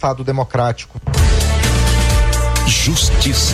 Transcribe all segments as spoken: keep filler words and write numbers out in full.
Estado democrático. Justiça.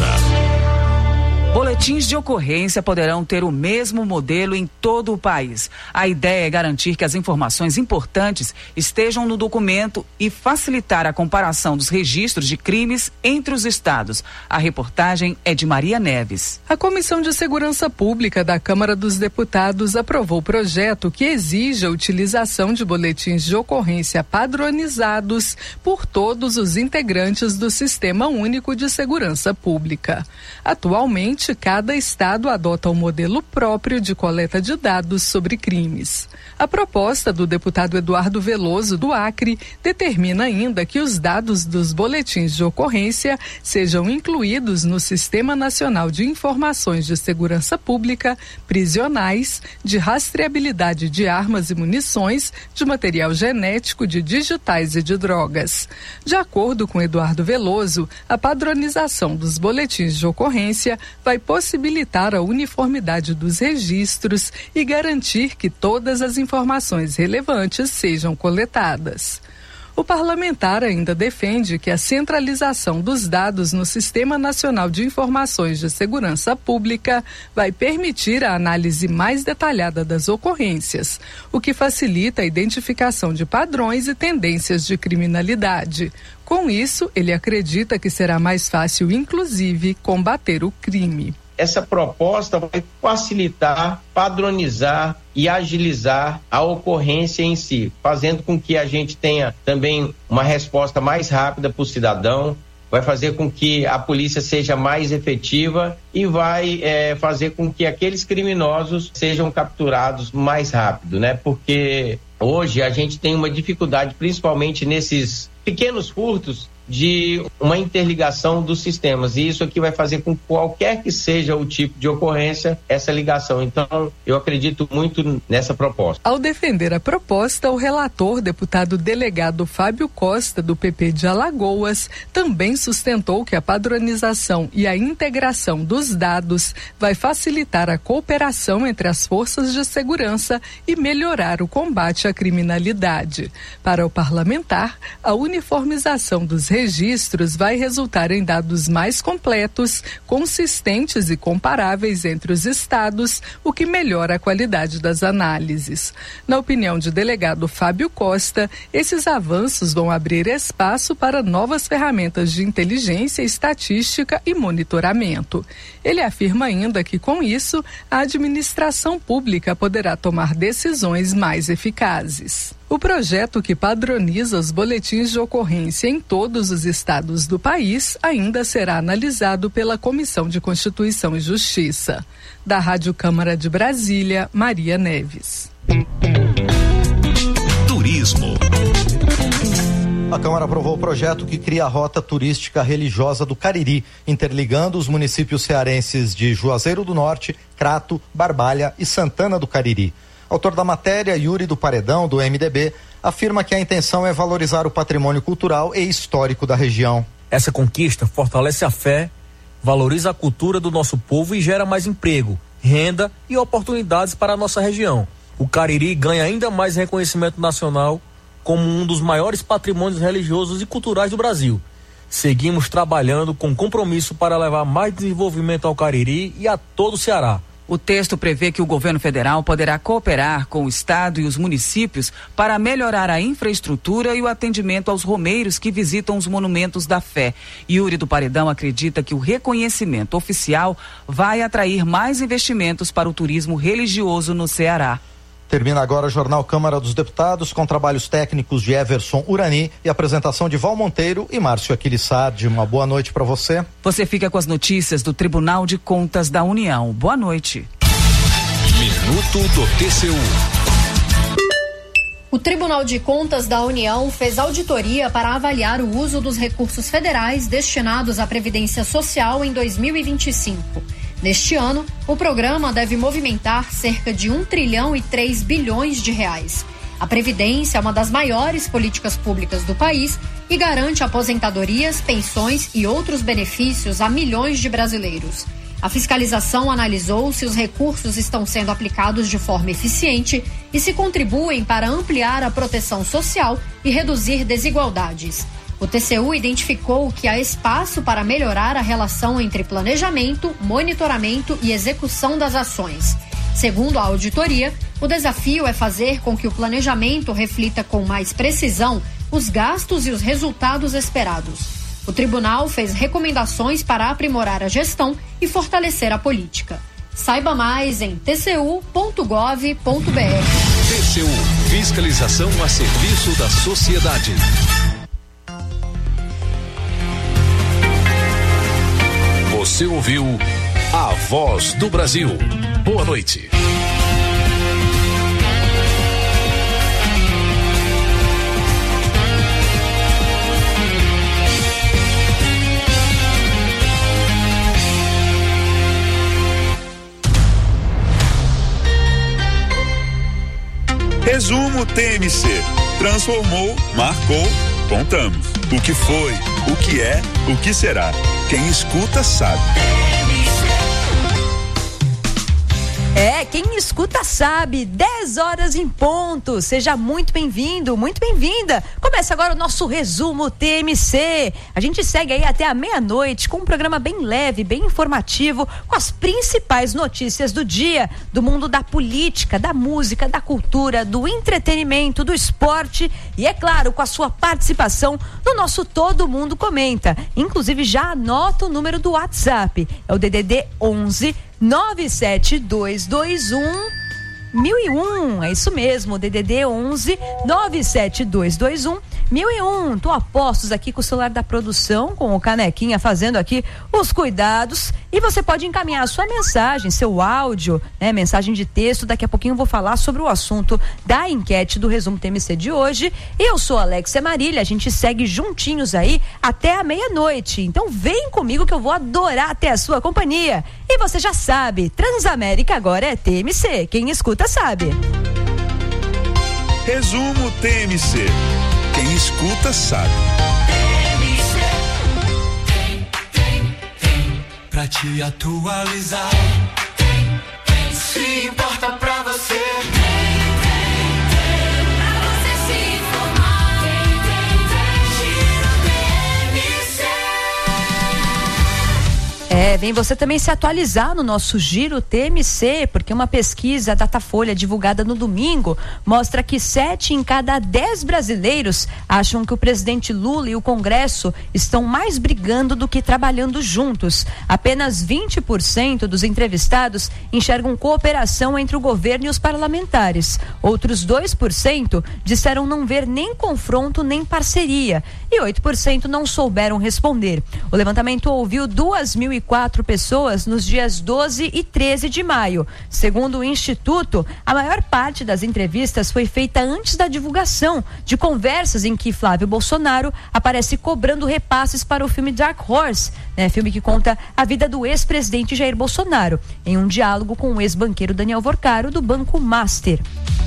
Boletins de ocorrência poderão ter o mesmo modelo em todo o país. A ideia é garantir que as informações importantes estejam no documento e facilitar a comparação dos registros de crimes entre os estados. A reportagem é de Maria Neves. A Comissão de Segurança Pública da Câmara dos Deputados aprovou o projeto que exige a utilização de boletins de ocorrência padronizados por todos os integrantes do Sistema Único de Segurança Pública. Atualmente, cada estado adota um modelo próprio de coleta de dados sobre crimes. A proposta do deputado Eduardo Veloso, do Acre, determina ainda que os dados dos boletins de ocorrência sejam incluídos no Sistema Nacional de Informações de Segurança Pública, prisionais, de rastreabilidade de armas e munições, de material genético, de digitais e de drogas. De acordo com Eduardo Veloso, a padronização dos boletins de ocorrência vai possibilitar a uniformidade dos registros e garantir que todas as informações relevantes sejam coletadas. O parlamentar ainda defende que a centralização dos dados no Sistema Nacional de Informações de Segurança Pública vai permitir a análise mais detalhada das ocorrências, o que facilita a identificação de padrões e tendências de criminalidade. Com isso, ele acredita que será mais fácil, inclusive, combater o crime. Essa proposta vai facilitar, padronizar e agilizar a ocorrência em si, fazendo com que a gente tenha também uma resposta mais rápida para o cidadão, vai fazer com que a polícia seja mais efetiva e vai é, fazer com que aqueles criminosos sejam capturados mais rápido, né? Porque hoje a gente tem uma dificuldade, principalmente nesses pequenos furtos, de uma interligação dos sistemas, e isso aqui vai fazer com que qualquer que seja o tipo de ocorrência, essa ligação. Então, eu acredito muito nessa proposta. Ao defender a proposta, o relator, deputado delegado Fábio Costa, do P P de Alagoas, também sustentou que a padronização e a integração dos dados vai facilitar a cooperação entre as forças de segurança e melhorar o combate à criminalidade. Para o parlamentar, a uniformização dos registros vai resultar em dados mais completos, consistentes e comparáveis entre os estados, o que melhora a qualidade das análises. Na opinião de delegado Fábio Costa, esses avanços vão abrir espaço para novas ferramentas de inteligência, estatística e monitoramento. Ele afirma ainda que, com isso, a administração pública poderá tomar decisões mais eficazes. O projeto que padroniza os boletins de ocorrência em todos os estados do país ainda será analisado pela Comissão de Constituição e Justiça. Da Rádio Câmara de Brasília, Maria Neves. Turismo. A Câmara aprovou o projeto que cria a Rota Turística Religiosa do Cariri, interligando os municípios cearenses de Juazeiro do Norte, Crato, Barbalha e Santana do Cariri. Autor da matéria, Yuri do Paredão, do M D B, afirma que a intenção é valorizar o patrimônio cultural e histórico da região. Essa conquista fortalece a fé, valoriza a cultura do nosso povo e gera mais emprego, renda e oportunidades para a nossa região. O Cariri ganha ainda mais reconhecimento nacional como um dos maiores patrimônios religiosos e culturais do Brasil. Seguimos trabalhando com compromisso para levar mais desenvolvimento ao Cariri e a todo o Ceará. O texto prevê que o governo federal poderá cooperar com o estado e os municípios para melhorar a infraestrutura e o atendimento aos romeiros que visitam os monumentos da fé. Yuri do Paredão acredita que o reconhecimento oficial vai atrair mais investimentos para o turismo religioso no Ceará. Termina agora o Jornal Câmara dos Deputados, com trabalhos técnicos de Everson Urani e apresentação de Val Monteiro e Márcio Aquilissardi. Uma boa noite para você. Você fica com as notícias do Tribunal de Contas da União. Boa noite. Minuto do T C U. O Tribunal de Contas da União fez auditoria para avaliar o uso dos recursos federais destinados à Previdência Social em dois mil e vinte e cinco. Neste ano, o programa deve movimentar cerca de um trilhão e três bilhões de reais. A Previdência é uma das maiores políticas públicas do país e garante aposentadorias, pensões e outros benefícios a milhões de brasileiros. A fiscalização analisou se os recursos estão sendo aplicados de forma eficiente e se contribuem para ampliar a proteção social e reduzir desigualdades. O T C U identificou que há espaço para melhorar a relação entre planejamento, monitoramento e execução das ações. Segundo a auditoria, o desafio é fazer com que o planejamento reflita com mais precisão os gastos e os resultados esperados. O tribunal fez recomendações para aprimorar a gestão e fortalecer a política. Saiba mais em t c u ponto gov ponto b r. T C U, fiscalização a serviço da sociedade. Você ouviu A Voz do Brasil. Boa noite. Resumo T M C. Transformou, marcou, contamos. O que foi, o que é, o que será. Quem escuta sabe. É, quem escuta sabe, dez horas em ponto. Seja muito bem-vindo, muito bem-vinda. Começa agora o nosso resumo T M C. A gente segue aí até a meia-noite com um programa bem leve, bem informativo, com as principais notícias do dia, do mundo da política, da música, da cultura, do entretenimento, do esporte e, é claro, com a sua participação no nosso Todo Mundo Comenta. Inclusive, já anota o número do WhatsApp, é o D D D onze nove sete dois dois um mil e um, é isso mesmo, D D D onze nove sete dois dois um mil e um. Tô a postos aqui com o celular da produção, com o Canequinha fazendo aqui os cuidados, e você pode encaminhar a sua mensagem, seu áudio, né, mensagem de texto. Daqui a pouquinho eu vou falar sobre o assunto da enquete do Resumo T M C de hoje. Eu sou Alexia Marília, a gente segue juntinhos aí até a meia-noite, então vem comigo que eu vou adorar ter a sua companhia. E você já sabe, Transamérica agora é T M C, quem escuta sabe. Resumo T M C. Quem escuta sabe. Tem, tem, tem, pra te atualizar. Tem, tem, se importa pra você. Tem, tem, tem, pra você se informar. Tem, tem, tem, Giro T M C. É, vem você também se atualizar no nosso Giro T M C, porque uma pesquisa Datafolha divulgada no domingo mostra que sete em cada dez brasileiros acham que o presidente Lula e o Congresso estão mais brigando do que trabalhando juntos. Apenas vinte por cento dos entrevistados enxergam cooperação entre o governo e os parlamentares. Outros dois por cento disseram não ver nem confronto nem parceria, e oito por cento não souberam responder. O levantamento ouviu duas mil e quatro pessoas nos dias doze e treze de maio. Segundo o Instituto, a maior parte das entrevistas foi feita antes da divulgação de conversas em que Flávio Bolsonaro aparece cobrando repasses para o filme Dark Horse, né, filme que conta a vida do ex-presidente Jair Bolsonaro, em um diálogo com o ex-banqueiro Daniel Vorcaro, do Banco Master.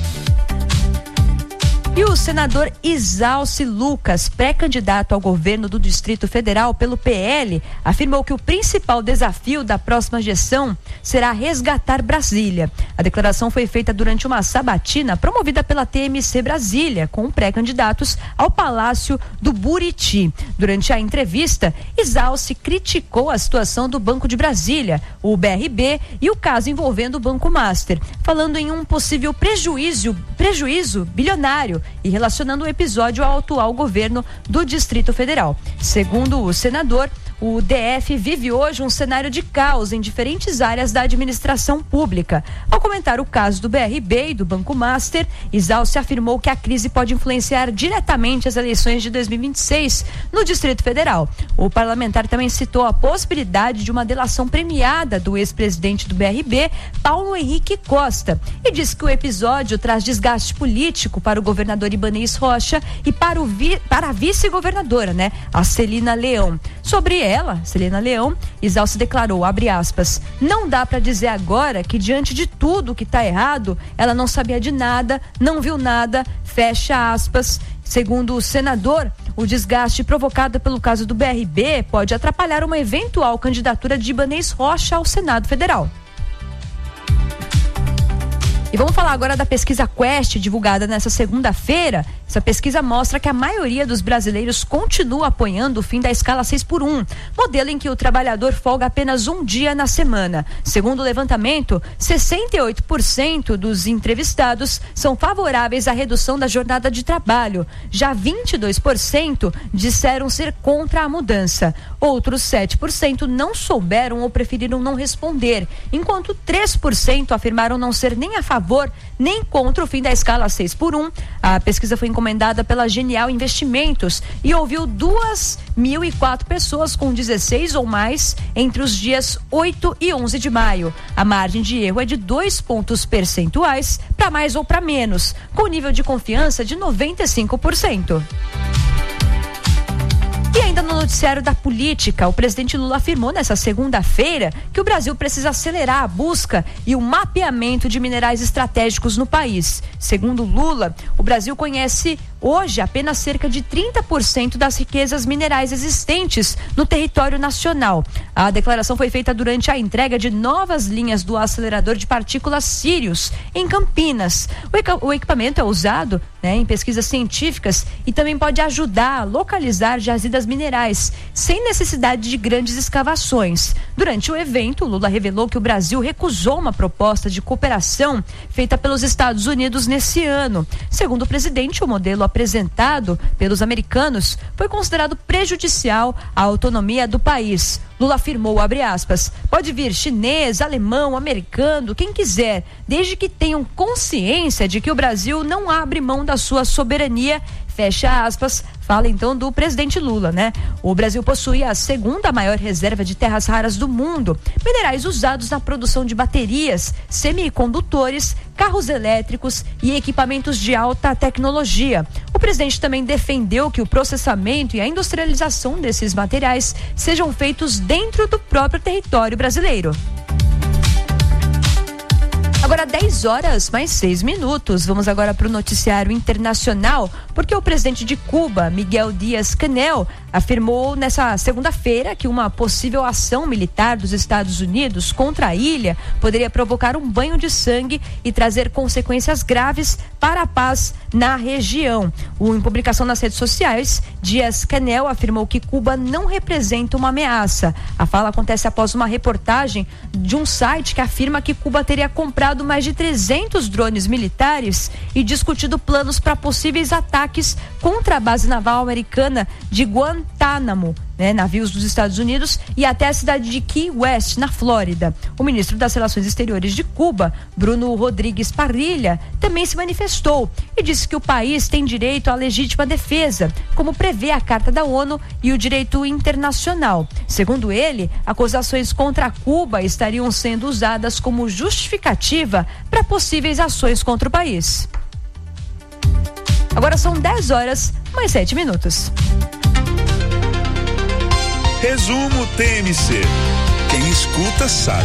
E o senador Isalci Lucas, pré-candidato ao governo do Distrito Federal pelo P L, afirmou que o principal desafio da próxima gestão será resgatar Brasília. A declaração foi feita durante uma sabatina promovida pela T M C Brasília, com pré-candidatos ao Palácio do Buriti. Durante a entrevista, Isalci criticou a situação do Banco de Brasília, o B R B, e o caso envolvendo o Banco Master, falando em um possível prejuízo, prejuízo bilionário e relacionando o episódio ao atual governo do Distrito Federal. Segundo o senador, o D F vive hoje um cenário de caos em diferentes áreas da administração pública. Ao comentar o caso do B R B e do Banco Master, Isalci afirmou que a crise pode influenciar diretamente as eleições de dois mil e vinte e seis no Distrito Federal. O parlamentar também citou a possibilidade de uma delação premiada do ex-presidente do B R B, Paulo Henrique Costa, e disse que o episódio traz desgaste político para o governador Ibanez Rocha e para, o vi, para a vice-governadora, né, a Celina Leão. Sobre ela, Celina Leão, Isalci declarou, abre aspas, não dá para dizer agora que diante de tudo que está errado, ela não sabia de nada, não viu nada, fecha aspas. Segundo o senador, o desgaste provocado pelo caso do B R B pode atrapalhar uma eventual candidatura de Ibanez Rocha ao Senado Federal. E vamos falar agora da pesquisa Quest, divulgada nesta segunda-feira. Essa pesquisa mostra que a maioria dos brasileiros continua apoiando o fim da escala seis por um, modelo em que o trabalhador folga apenas um dia na semana. Segundo o levantamento, sessenta e oito por cento dos entrevistados são favoráveis à redução da jornada de trabalho. Já vinte e dois por cento disseram ser contra a mudança. Outros sete por cento não souberam ou preferiram não responder, enquanto três por cento afirmaram não ser nem a favor nem contra o fim da escala seis por um. A pesquisa foi encomendada pela Genial Investimentos e ouviu duas mil e quatro pessoas com dezesseis ou mais entre os dias oito e onze de maio. A margem de erro é de dois pontos percentuais para mais ou para menos, com nível de confiança de noventa e cinco por cento. E ainda no noticiário da política, o presidente Lula afirmou nessa segunda-feira que o Brasil precisa acelerar a busca e o mapeamento de minerais estratégicos no país. Segundo Lula, o Brasil conhece hoje apenas cerca de trinta por cento das riquezas minerais existentes no território nacional. A declaração foi feita durante a entrega de novas linhas do acelerador de partículas Sirius, em Campinas. O equipamento é usado, né, em pesquisas científicas e também pode ajudar a localizar jazidas minerais, sem necessidade de grandes escavações. Durante o evento, Lula revelou que o Brasil recusou uma proposta de cooperação feita pelos Estados Unidos nesse ano. Segundo o presidente, o modelo apresentado pelos americanos foi considerado prejudicial à autonomia do país. Lula afirmou, abre aspas, pode vir chinês, alemão, americano, quem quiser, desde que tenham consciência de que o Brasil não abre mão da sua soberania, fecha aspas, fala então do presidente Lula, né? O Brasil possui a segunda maior reserva de terras raras do mundo, minerais usados na produção de baterias, semicondutores, carros elétricos e equipamentos de alta tecnologia. O presidente também defendeu que o processamento e a industrialização desses materiais sejam feitos dentro do próprio território brasileiro. Agora dez horas mais seis minutos. Vamos agora para o noticiário internacional, porque o presidente de Cuba, Miguel Díaz-Canel, afirmou nessa segunda-feira que uma possível ação militar dos Estados Unidos contra a ilha poderia provocar um banho de sangue e trazer consequências graves para a paz na região. O, em publicação nas redes sociais, Díaz-Canel afirmou que Cuba não representa uma ameaça. A fala acontece após uma reportagem de um site que afirma que Cuba teria comprado mais de trezentos drones militares e discutido planos para possíveis ataques contra a base naval americana de Guantánamo, né, navios dos Estados Unidos, e até a cidade de Key West, na Flórida. O ministro das Relações Exteriores de Cuba, Bruno Rodrigues Parrilha, também se manifestou e disse que o país tem direito à legítima defesa, como prevê a Carta da ONU e o direito internacional. Segundo ele, acusações contra Cuba estariam sendo usadas como justificativa para possíveis ações contra o país. Agora são dez horas mais sete minutos. Resumo T M C. Quem escuta sabe.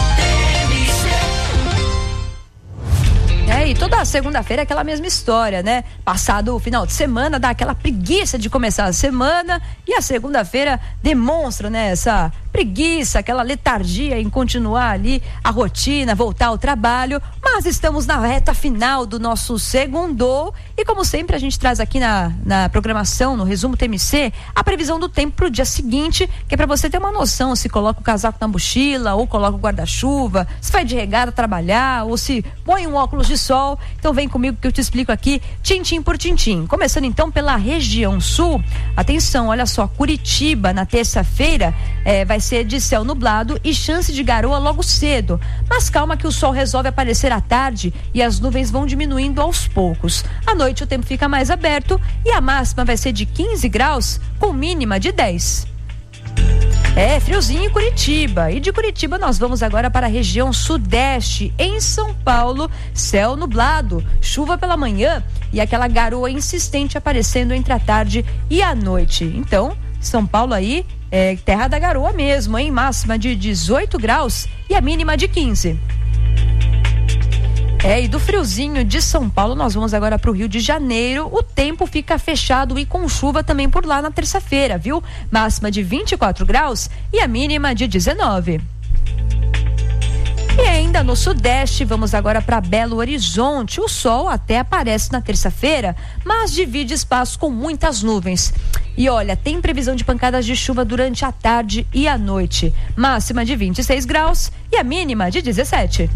É, e toda segunda-feira é aquela mesma história, né? Passado o final de semana, dá aquela preguiça de começar a semana, e a segunda-feira demonstra, né, essa preguiça, aquela letargia em continuar ali a rotina, voltar ao trabalho, mas estamos na reta final do nosso segundo, e como sempre a gente traz aqui na, na programação, no resumo T M C, a previsão do tempo pro dia seguinte, que é para você ter uma noção se coloca o casaco na mochila ou coloca o guarda-chuva, se vai de regata trabalhar ou se põe um óculos de sol. Então vem comigo que eu te explico aqui tintim por tintim. Começando então pela região sul, atenção, olha só, Curitiba na terça-feira é, vai ser de céu nublado e chance de garoa logo cedo, mas calma que o sol resolve aparecer à tarde e as nuvens vão diminuindo aos poucos. À noite o tempo fica mais aberto e a máxima vai ser de quinze graus com mínima de dez. É, friozinho em Curitiba. E de Curitiba nós vamos agora para a região sudeste. Em São Paulo, céu nublado, chuva pela manhã e aquela garoa insistente aparecendo entre a tarde e a noite. Então, São Paulo aí é terra da garoa mesmo, hein? Máxima de dezoito graus e a mínima de quinze. É, e do friozinho de São Paulo nós vamos agora para o Rio de Janeiro. O tempo fica fechado e com chuva também por lá na terça-feira, viu? Máxima de vinte e quatro graus e a mínima de dezenove. E ainda no Sudeste, vamos agora para Belo Horizonte. O sol até aparece na terça-feira, mas divide espaço com muitas nuvens. E olha, tem previsão de pancadas de chuva durante a tarde e a noite. Máxima de vinte e seis graus e a mínima de dezessete.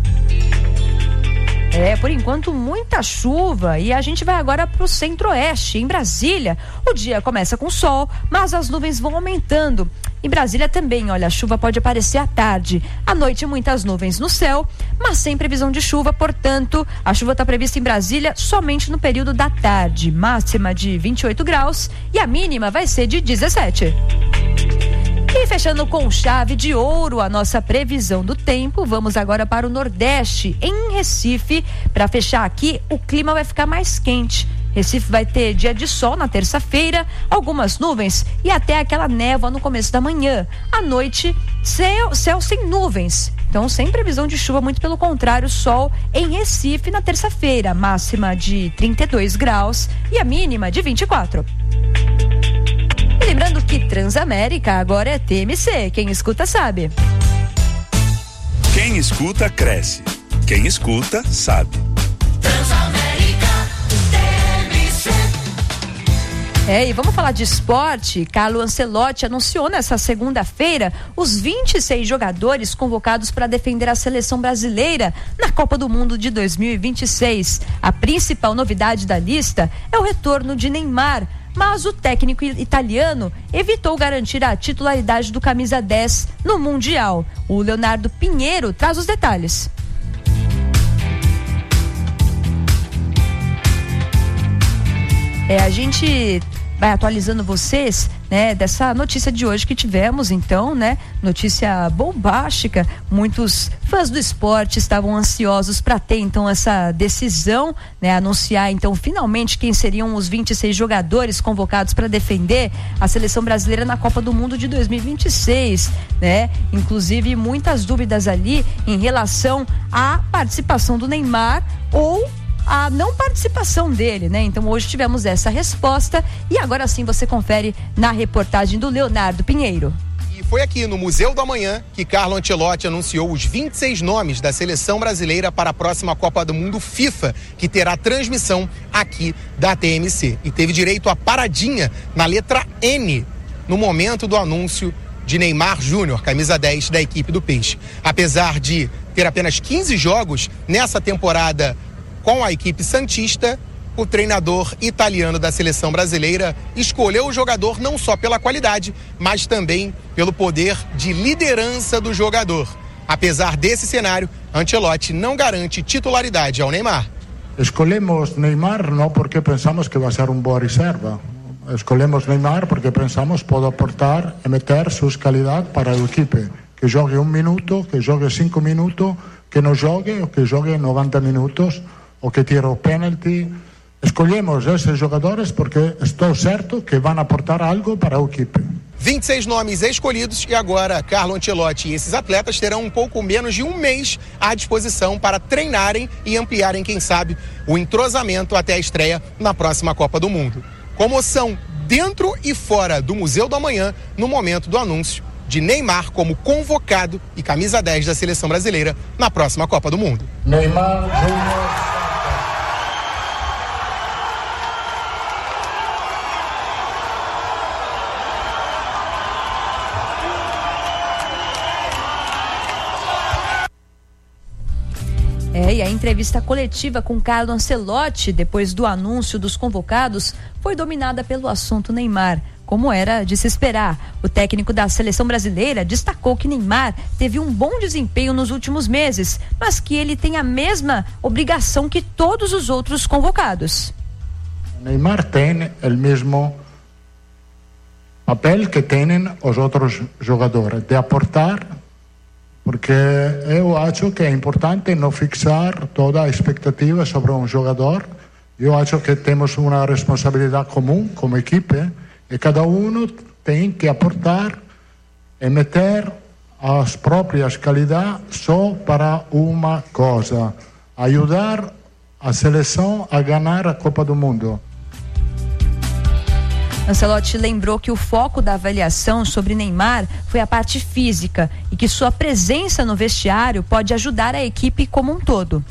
É, por enquanto, muita chuva e a gente vai agora para o centro-oeste, em Brasília. O dia começa com sol, mas as nuvens vão aumentando. Em Brasília também, olha, a chuva pode aparecer à tarde. À noite, muitas nuvens no céu, mas sem previsão de chuva, portanto, a chuva está prevista em Brasília somente no período da tarde. Máxima de vinte e oito graus e a mínima vai ser de dezessete. E fechando com chave de ouro a nossa previsão do tempo, vamos agora para o Nordeste, em Recife. Para fechar aqui, o clima vai ficar mais quente. Recife vai ter dia de sol na terça-feira, algumas nuvens e até aquela névoa no começo da manhã. À noite, céu, céu sem nuvens. Então, sem previsão de chuva, muito pelo contrário, sol em Recife na terça-feira. Máxima de trinta e dois graus e a mínima de vinte e quatro. E lembrando que Transamérica agora é T M C. Quem escuta sabe. Quem escuta, cresce. Quem escuta, sabe. Transamérica, T M C. É, e vamos falar de esporte. Carlo Ancelotti anunciou nessa segunda-feira os vinte e seis jogadores convocados para defender a seleção brasileira na Copa do Mundo de dois mil e vinte e seis. A principal novidade da lista é o retorno de Neymar, mas o técnico italiano evitou garantir a titularidade do camisa dez no Mundial. O Leonardo Pinheiro traz os detalhes. É, a gente vai atualizando vocês, né, dessa notícia de hoje que tivemos, então, né, notícia bombástica. Muitos fãs do esporte estavam ansiosos para ter, então, essa decisão, né, anunciar, então, finalmente quem seriam os vinte e seis jogadores convocados para defender a seleção brasileira na Copa do Mundo de dois mil e vinte e seis, né, inclusive muitas dúvidas ali em relação à participação do Neymar ou a não participação dele, né? Então hoje tivemos essa resposta e agora sim você confere na reportagem do Leonardo Pinheiro. E foi aqui no Museu do Amanhã que Carlo Ancelotti anunciou os vinte e seis nomes da seleção brasileira para a próxima Copa do Mundo FIFA, que terá transmissão aqui da T M C. E teve direito a paradinha na letra N no momento do anúncio de Neymar Júnior, camisa dez da equipe do Peixe. Apesar de ter apenas quinze jogos nessa temporada com a equipe santista, o treinador italiano da seleção brasileira escolheu o jogador não só pela qualidade, mas também pelo poder de liderança do jogador. Apesar desse cenário, Ancelotti não garante titularidade ao Neymar. Escolhemos Neymar não porque pensamos que vai ser um boa reserva. Escolhemos Neymar porque pensamos que pode aportar e meter suas qualidades para a equipe. Que jogue um minuto, que jogue cinco minutos, que não jogue ou que jogue noventa minutos, o que tira o pênalti. Escolhemos esses jogadores porque estou certo que vão aportar algo para a equipe. vinte e seis nomes escolhidos e agora Carlo Ancelotti e esses atletas terão um pouco menos de um mês à disposição para treinarem e ampliarem, quem sabe, o entrosamento até a estreia na próxima Copa do Mundo. Comoção dentro e fora do Museu do Amanhã no momento do anúncio de Neymar como convocado e camisa dez da seleção brasileira na próxima Copa do Mundo. Neymar Júnior. É, e a entrevista coletiva com Carlo Ancelotti, depois do anúncio dos convocados, foi dominada pelo assunto Neymar, como era de se esperar. O técnico da seleção brasileira destacou que Neymar teve um bom desempenho nos últimos meses, mas que ele tem a mesma obrigação que todos os outros convocados. Neymar tem o mesmo papel que têm os outros jogadores, de aportar, porque eu acho que é importante não fixar toda a expectativa sobre um jogador. Eu acho que temos uma responsabilidade comum como equipe e cada um tem que aportar e meter as próprias qualidades só para uma coisa: ajudar a seleção a ganhar a Copa do Mundo. Ancelotti lembrou que o foco da avaliação sobre Neymar foi a parte física e que sua presença no vestiário pode ajudar a equipe como um todo.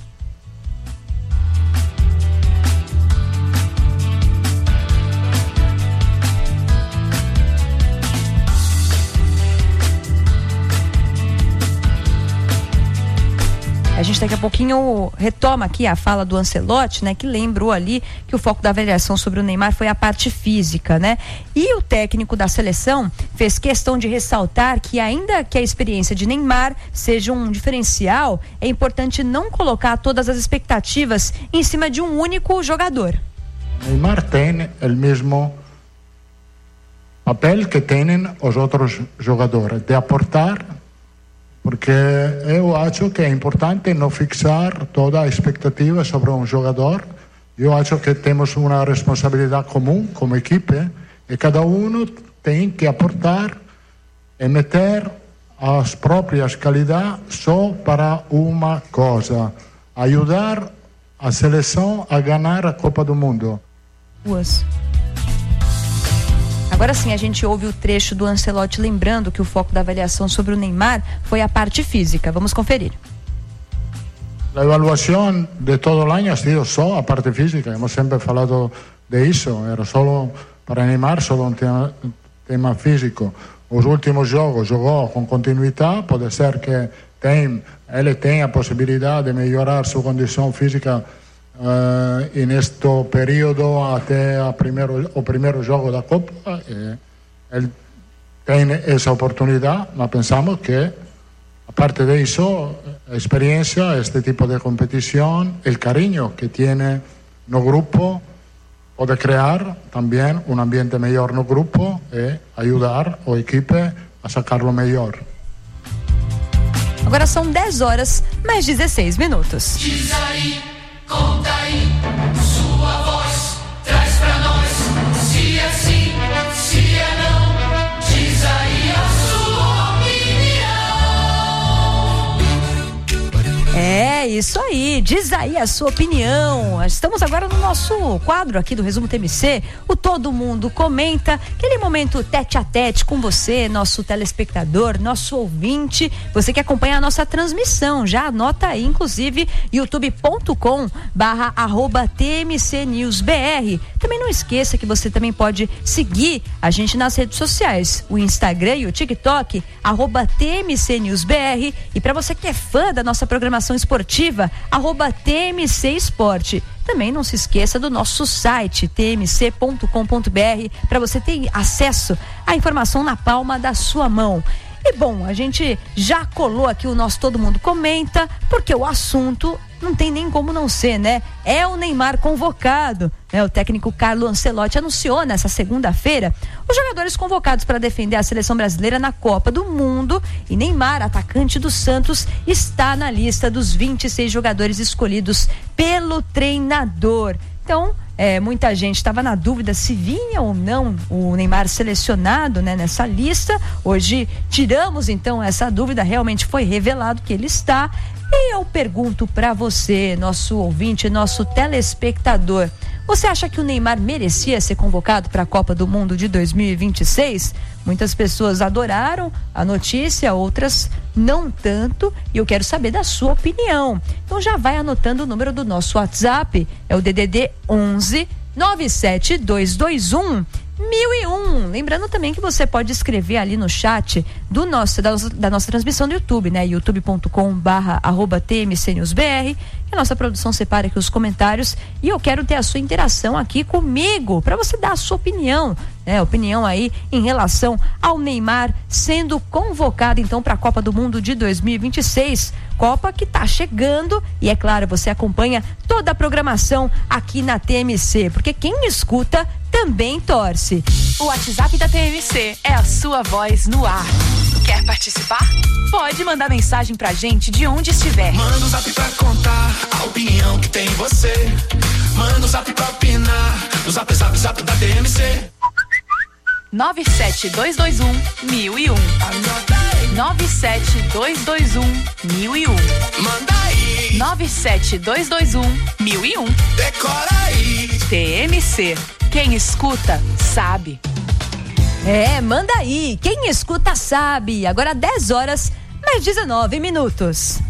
A gente daqui a pouquinho retoma aqui a fala do Ancelotti, né, que lembrou ali que o foco da avaliação sobre o Neymar foi a parte física, né? E o técnico da seleção fez questão de ressaltar que ainda que a experiência de Neymar seja um diferencial, é importante não colocar todas as expectativas em cima de um único jogador. Neymar tem o mesmo papel que têm os outros jogadores, de aportar, porque eu acho que é importante não fixar toda a expectativa sobre um jogador. Eu acho que temos uma responsabilidade comum como equipe e cada um tem que aportar e meter as próprias qualidades só para uma coisa: ajudar a seleção a ganhar a Copa do Mundo. Duas. Agora sim, a gente ouve o trecho do Ancelotti lembrando que o foco da avaliação sobre o Neymar foi a parte física. Vamos conferir. A avaliação de todo o ano ha sido só a parte física. Hemos sempre falado de isso. Era só para Neymar, só um tema, tema físico. Os últimos jogos jogou com continuidade. Pode ser que tem, ele tenha a possibilidade de melhorar sua condição física Uh, e neste período até a primeiro, o primeiro jogo da Copa, eh, ele tem essa oportunidade, mas pensamos que, a parte disso, a experiência, este tipo de competição, o carinho que tem no grupo, pode criar também um ambiente melhor no grupo e ajudar a equipe a sacar o melhor. Agora são dez horas, mais dezesseis minutos. Diz aí, conta aí, sua voz traz pra nós. Se é sim, se é não, diz aí a sua opinião. É isso aí, diz aí a sua opinião. Estamos agora no nosso quadro aqui do Resumo T M C, o Todo Mundo Comenta, aquele momento tete a tete com você, nosso telespectador, nosso ouvinte, você que acompanha a nossa transmissão, já anota aí, inclusive, youtube ponto com barra arroba T M C News B R. Também não esqueça que você também pode seguir a gente nas redes sociais, o Instagram e o TikTok, arroba T M C News B R, e para você que é fã da nossa programação esportiva, arroba T M C Esporte. Também não se esqueça do nosso site t m c ponto com ponto b r para você ter acesso à informação na palma da sua mão. E bom, a gente já colou aqui o nosso Todo Mundo Comenta, porque o assunto não tem nem como não ser, né? É o Neymar convocado, né? O técnico Carlo Ancelotti anunciou nessa segunda-feira os jogadores convocados para defender a seleção brasileira na Copa do Mundo, e Neymar, atacante do Santos, está na lista dos vinte e seis jogadores escolhidos pelo treinador. Então, É, muita gente estava na dúvida se vinha ou não o Neymar selecionado, né, nessa lista. Hoje tiramos então essa dúvida, realmente foi revelado que ele está. E eu pergunto para você, nosso ouvinte, nosso telespectador, você acha que o Neymar merecia ser convocado para a Copa do Mundo de dois mil e vinte e seis? Muitas pessoas adoraram a notícia, outras não tanto, e eu quero saber da sua opinião. Então já vai anotando o número do nosso WhatsApp, é o D D D onze nove sete dois dois um mil e um. Lembrando também que você pode escrever ali no chat do nosso, da, da nossa transmissão do YouTube, né? youtube ponto com barra arroba T M C News B R. A nossa produção separa aqui os comentários e eu quero ter a sua interação aqui comigo, para você dar a sua opinião, né? Opinião aí em relação ao Neymar sendo convocado então para a Copa do Mundo de dois mil e vinte e seis. Copa que tá chegando e é claro, você acompanha toda a programação aqui na T M C, porque quem escuta também torce. O WhatsApp da T M C é a sua voz no ar. Quer participar? Pode mandar mensagem pra gente de onde estiver. Manda um zap pra contar a opinião que tem em você. Manda um zap pra opinar no zap, zap, zap da T M C. nove sete dois dois um mil e um. nove sete dois dois um mil e um. Manda aí. nove sete dois dois um mil e um. Decora aí. T M C. Quem escuta, sabe. É, manda aí. Quem escuta, sabe. Agora dez horas, mais dezenove minutos.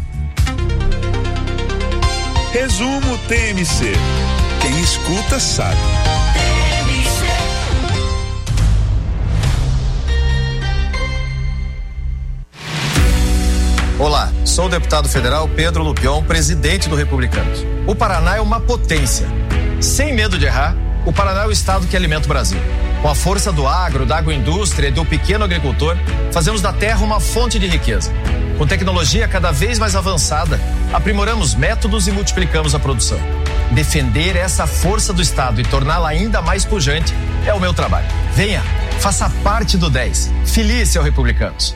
Resumo T M C. Quem escuta, sabe. Olá, sou o deputado federal Pedro Lupion, presidente do Republicanos. O Paraná é uma potência. Sem medo de errar, o Paraná é o estado que alimenta o Brasil. Com a força do agro, da agroindústria e do pequeno agricultor, fazemos da terra uma fonte de riqueza. Com tecnologia cada vez mais avançada, aprimoramos métodos e multiplicamos a produção. Defender essa força do estado e torná-la ainda mais pujante é o meu trabalho. Venha, faça parte do dez. Feliz ao Republicanos.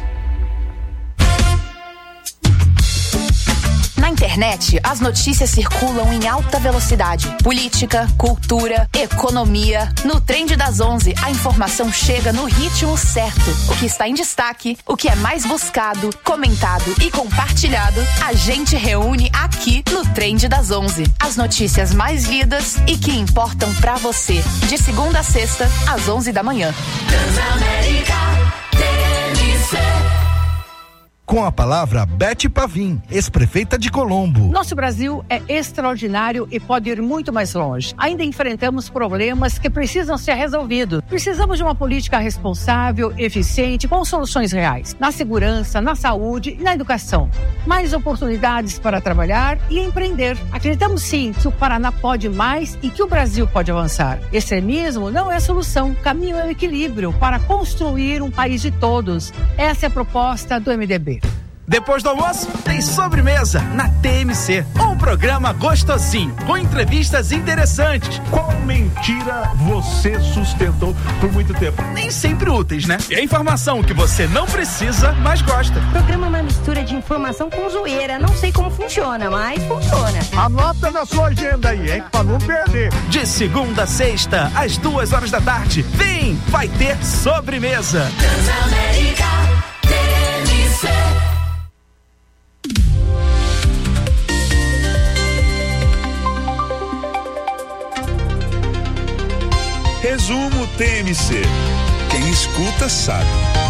Na internet, as notícias circulam em alta velocidade. Política, cultura, economia. No Trend das onze, a informação chega no ritmo certo. O que está em destaque, o que é mais buscado, comentado e compartilhado, a gente reúne aqui no Trend das onze. As notícias mais lidas e que importam pra você. De segunda a sexta, às onze da manhã. Transamérica T M C. Com a palavra Bete Pavim, ex-prefeita de Colombo. Nosso Brasil é extraordinário e pode ir muito mais longe. Ainda enfrentamos problemas que precisam ser resolvidos. Precisamos de uma política responsável, eficiente, com soluções reais. Na segurança, na saúde e na educação. Mais oportunidades para trabalhar e empreender. Acreditamos sim que o Paraná pode mais e que o Brasil pode avançar. Extremismo não é a solução. O caminho é o equilíbrio para construir um país de todos. Essa é a proposta do M D B. Depois do almoço, tem sobremesa na T M C. Um programa gostosinho, com entrevistas interessantes. Qual mentira você sustentou por muito tempo? Nem sempre úteis, né? E a informação que você não precisa, mas gosta. O programa é uma mistura de informação com zoeira. Não sei como funciona, mas funciona. Anota na sua agenda aí, hein? Pra não perder. De segunda a sexta, às duas horas da tarde. Vem, vai ter sobremesa. Transamérica T M C. Resumo T M C. Quem escuta, sabe.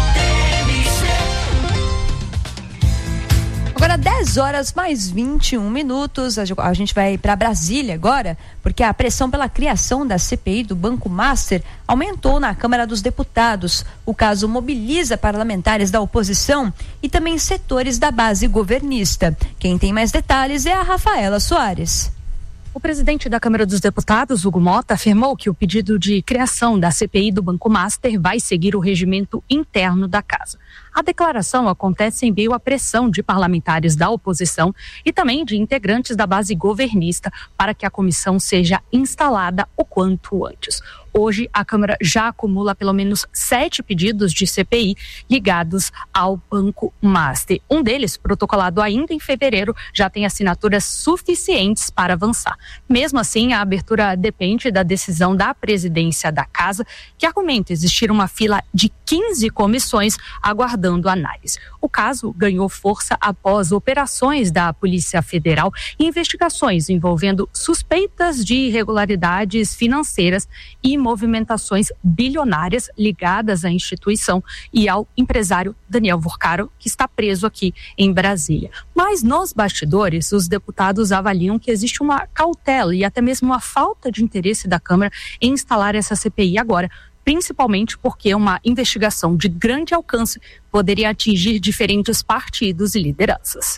Agora dez horas mais vinte e um minutos, a gente vai para Brasília agora, porque a pressão pela criação da C P I do Banco Master aumentou na Câmara dos Deputados. O caso mobiliza parlamentares da oposição e também setores da base governista. Quem tem mais detalhes é a Rafaela Soares. O presidente da Câmara dos Deputados, Hugo Mota, afirmou que o pedido de criação da C P I do Banco Master vai seguir o regimento interno da casa. A declaração acontece em meio à pressão de parlamentares da oposição e também de integrantes da base governista para que a comissão seja instalada o quanto antes. Hoje, a Câmara já acumula pelo menos sete pedidos de C P I ligados ao Banco Master. Um deles, protocolado ainda em fevereiro, já tem assinaturas suficientes para avançar. Mesmo assim, a abertura depende da decisão da presidência da Casa, que argumenta existir uma fila de quinze comissões aguardando análise. O caso ganhou força após operações da Polícia Federal e investigações envolvendo suspeitas de irregularidades financeiras e movimentações bilionárias ligadas à instituição e ao empresário Daniel Vorcaro, que está preso aqui em Brasília. Mas nos bastidores, os deputados avaliam que existe uma cautela e até mesmo uma falta de interesse da Câmara em instalar essa C P I agora, principalmente porque uma investigação de grande alcance poderia atingir diferentes partidos e lideranças.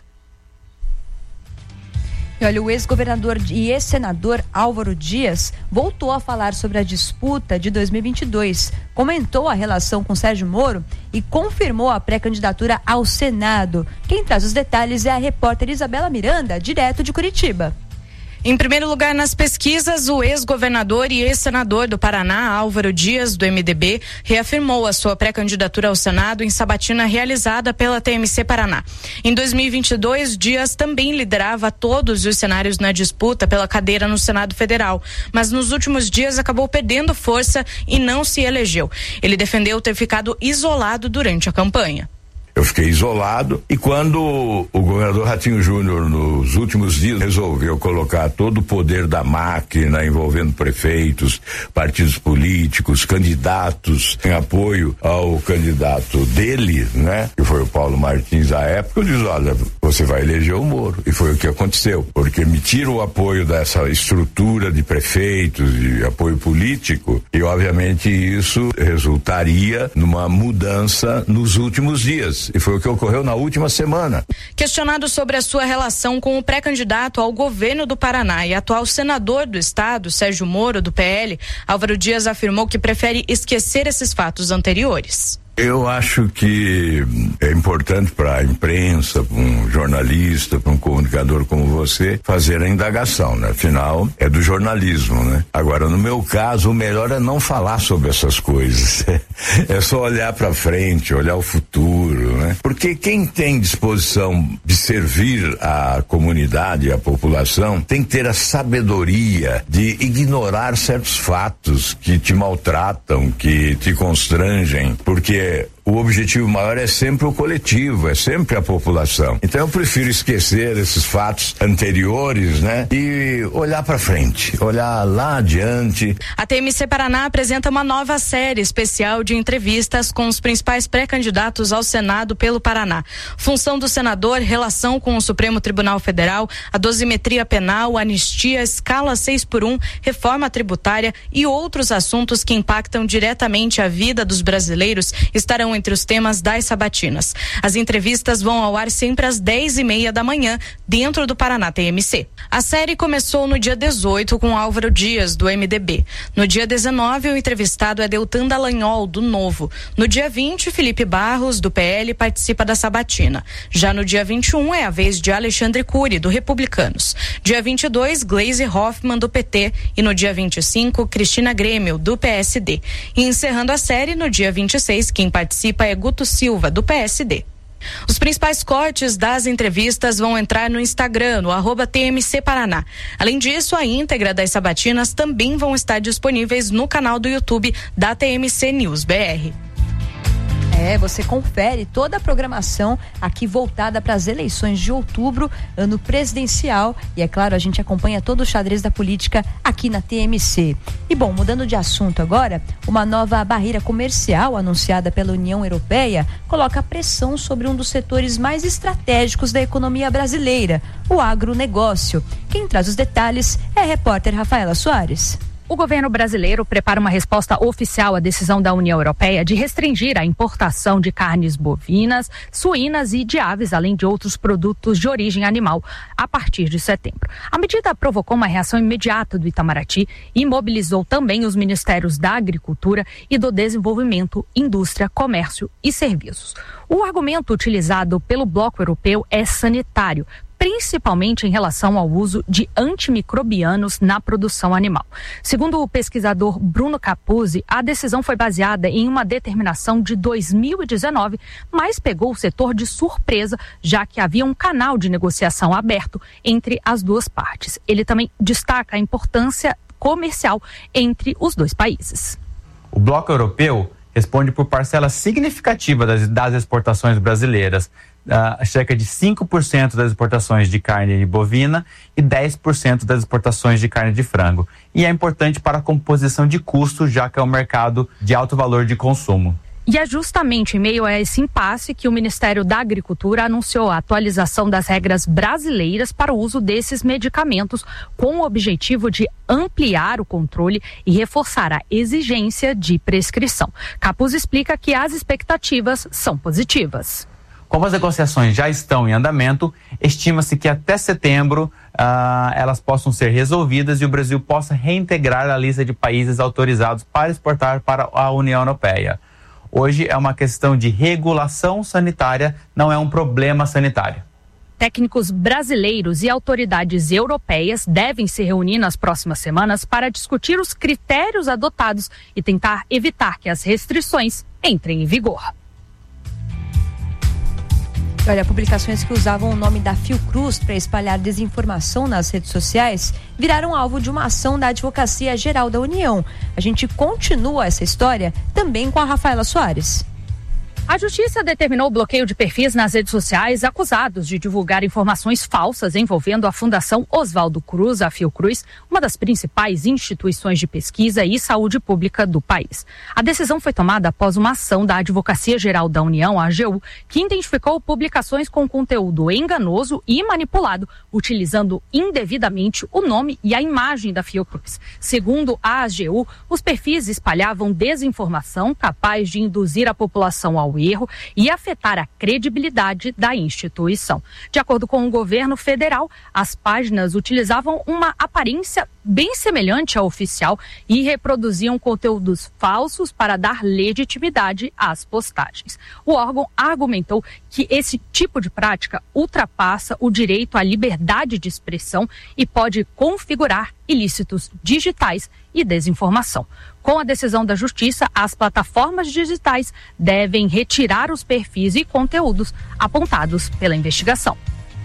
E olha, o ex-governador e ex-senador Álvaro Dias voltou a falar sobre a disputa de dois mil e vinte e dois, comentou a relação com Sérgio Moro e confirmou a pré-candidatura ao Senado. Quem traz os detalhes é a repórter Isabela Miranda, direto de Curitiba. Em primeiro lugar nas pesquisas, o ex-governador e ex-senador do Paraná, Álvaro Dias, do M D B, reafirmou a sua pré-candidatura ao Senado em sabatina realizada pela T M C Paraná. Em dois mil e vinte e dois, Dias também liderava todos os cenários na disputa pela cadeira no Senado Federal, mas nos últimos dias acabou perdendo força e não se elegeu. Ele defendeu ter ficado isolado durante a campanha. Eu fiquei isolado e quando o governador Ratinho Júnior, nos últimos dias, resolveu colocar todo o poder da máquina envolvendo prefeitos, partidos políticos, candidatos em apoio ao candidato dele, né? Que foi o Paulo Martins à época, eu disse, olha, você vai eleger o Moro. E foi o que aconteceu, porque me tira o apoio dessa estrutura de prefeitos, de apoio político, e obviamente isso resultaria numa mudança nos últimos dias. E foi o que ocorreu na última semana. Questionado sobre a sua relação com o pré-candidato ao governo do Paraná e atual senador do estado, Sérgio Moro, do P L, Álvaro Dias afirmou que prefere esquecer esses fatos anteriores. Eu acho que é importante para a imprensa, para um jornalista, para um comunicador como você, fazer a indagação, né? Afinal, é do jornalismo, né? Agora, no meu caso, o melhor é não falar sobre essas coisas. É só olhar para frente, olhar o futuro, né? Porque quem tem disposição de servir a comunidade, a população, tem que ter a sabedoria de ignorar certos fatos que te maltratam, que te constrangem, porque o objetivo maior é sempre o coletivo, é sempre a população. Então eu prefiro esquecer esses fatos anteriores, né? E olhar para frente, olhar lá adiante. A T M C Paraná apresenta uma nova série especial de entrevistas com os principais pré-candidatos ao Senado pelo Paraná. Função do senador, relação com o Supremo Tribunal Federal, a dosimetria penal, anistia, escala seis por um, reforma tributária e outros assuntos que impactam diretamente a vida dos brasileiros estarão entre os temas das sabatinas. As entrevistas vão ao ar sempre às dez e meia da manhã, dentro do Paraná T M C. A série começou no dia dezoito com Álvaro Dias, do M D B. No dia dezenove, o entrevistado é Deltan Dallagnol, do Novo. No dia vinte, Felipe Barros, do P L, participa da sabatina. Já no dia vinte e um, é a vez de Alexandre Cury, do Republicanos. Dia vinte e dois, Gleisi Hoffmann, do P T. E no dia vinte e cinco, Cristina Grêmio, do P S D. E encerrando a série, no dia vinte e seis, quem participa é Guto Silva, do P S D. Os principais cortes das entrevistas vão entrar no Instagram, no arroba T M C Paraná. Além disso, a íntegra das sabatinas também vão estar disponíveis no canal do YouTube da T M C News B R. É, você confere toda a programação aqui voltada para as eleições de outubro, ano presidencial. E é claro, a gente acompanha todo o xadrez da política aqui na T M C. E bom, mudando de assunto agora, uma nova barreira comercial anunciada pela União Europeia coloca pressão sobre um dos setores mais estratégicos da economia brasileira, o agronegócio. Quem traz os detalhes é a repórter Rafaela Soares. O governo brasileiro prepara uma resposta oficial à decisão da União Europeia de restringir a importação de carnes bovinas, suínas e de aves, além de outros produtos de origem animal, a partir de setembro. A medida provocou uma reação imediata do Itamaraty e mobilizou também os ministérios da Agricultura e do Desenvolvimento, Indústria, Comércio e Serviços. O argumento utilizado pelo bloco europeu é sanitário, principalmente em relação ao uso de antimicrobianos na produção animal. Segundo o pesquisador Bruno Capuzzi, a decisão foi baseada em uma determinação de dois mil e dezenove, mas pegou o setor de surpresa, já que havia um canal de negociação aberto entre as duas partes. Ele também destaca a importância comercial entre os dois países. O bloco europeu responde por parcela significativa das, das exportações brasileiras. Uh, cerca de cinco por cento das exportações de carne bovina e dez por cento das exportações de carne de frango. E é importante para a composição de custo, já que é um mercado de alto valor de consumo. E é justamente em meio a esse impasse que o Ministério da Agricultura anunciou a atualização das regras brasileiras para o uso desses medicamentos, com o objetivo de ampliar o controle e reforçar a exigência de prescrição. Capuzzi explica que as expectativas são positivas. Como as negociações já estão em andamento, estima-se que até setembro uh, elas possam ser resolvidas e o Brasil possa reintegrar a lista de países autorizados para exportar para a União Europeia. Hoje é uma questão de regulação sanitária, não é um problema sanitário. Técnicos brasileiros e autoridades europeias devem se reunir nas próximas semanas para discutir os critérios adotados e tentar evitar que as restrições entrem em vigor. Olha, publicações que usavam o nome da Fiocruz para espalhar desinformação nas redes sociais viraram alvo de uma ação da Advocacia Geral da União. A gente continua essa história também com a Rafaela Soares. A Justiça determinou o bloqueio de perfis nas redes sociais acusados de divulgar informações falsas envolvendo a Fundação Oswaldo Cruz, a Fiocruz, uma das principais instituições de pesquisa e saúde pública do país. A decisão foi tomada após uma ação da Advocacia Geral da União, a AGU, que identificou publicações com conteúdo enganoso e manipulado, utilizando indevidamente o nome e a imagem da Fiocruz. Segundo a AGU, os perfis espalhavam desinformação capaz de induzir a população ao erro e afetar a credibilidade da instituição. De acordo com o governo federal, as páginas utilizavam uma aparência bem semelhante à oficial e reproduziam conteúdos falsos para dar legitimidade às postagens. O órgão argumentou que esse tipo de prática ultrapassa o direito à liberdade de expressão e pode configurar ilícitos digitais e desinformação. Com a decisão da Justiça, as plataformas digitais devem retirar os perfis e conteúdos apontados pela investigação.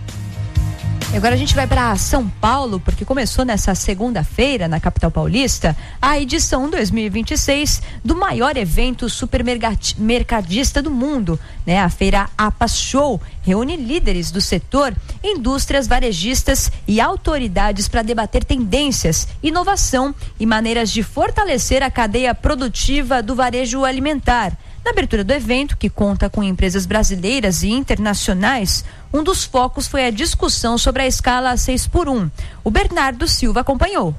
E agora a gente vai para São Paulo, porque começou nessa segunda-feira, na capital paulista, a edição dois mil e vinte e seis do maior evento supermercadista do mundo, né? A feira APAS Show reúne líderes do setor, indústrias varejistas e autoridades para debater tendências, inovação e maneiras de fortalecer a cadeia produtiva do varejo alimentar. Na abertura do evento, que conta com empresas brasileiras e internacionais, um dos focos foi a discussão sobre a escala seis por um. O Bernardo Silva acompanhou.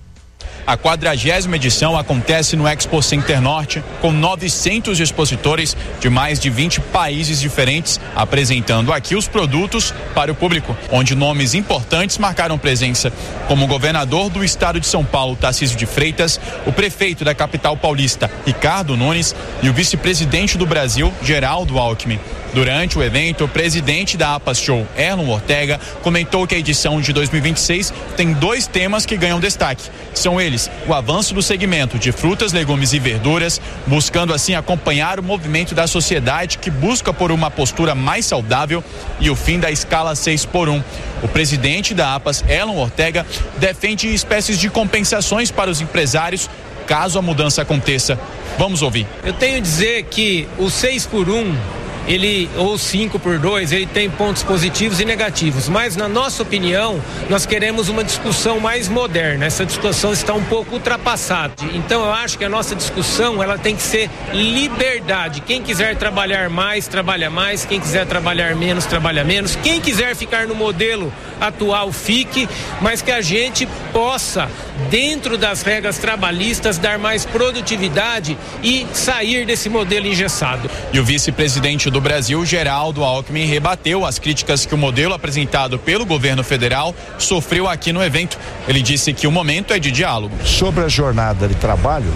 A quadragésima edição acontece no Expo Center Norte, com novecentos expositores de mais de vinte países diferentes, apresentando aqui os produtos para o público, onde nomes importantes marcaram presença, como o governador do estado de São Paulo, Tarcísio de Freitas, o prefeito da capital paulista, Ricardo Nunes, e o vice-presidente do Brasil, Geraldo Alckmin. Durante o evento, o presidente da APAS Show, Erlon Ortega, comentou que a edição de dois mil e vinte e seis tem dois temas que ganham destaque. São eles o avanço do segmento de frutas, legumes e verduras, buscando assim acompanhar o movimento da sociedade que busca por uma postura mais saudável, e o fim da escala seis por um. O presidente da APAS, Erlon Ortega, defende espécies de compensações para os empresários caso a mudança aconteça. Vamos ouvir. Eu tenho a dizer que o seis por um, ele, ou cinco por dois, ele tem pontos positivos e negativos, mas na nossa opinião nós queremos uma discussão mais moderna. Essa discussão está um pouco ultrapassada, então eu acho que a nossa discussão ela tem que ser liberdade. Quem quiser trabalhar mais, trabalha mais, quem quiser trabalhar menos, trabalha menos, quem quiser ficar no modelo atual, fique, mas que a gente possa, dentro das regras trabalhistas, dar mais produtividade e sair desse modelo engessado. E o vice-presidente do Brasil, Geraldo Alckmin, rebateu as críticas que o modelo apresentado pelo governo federal sofreu aqui no evento. Ele disse que o momento é de diálogo. Sobre a jornada de trabalho,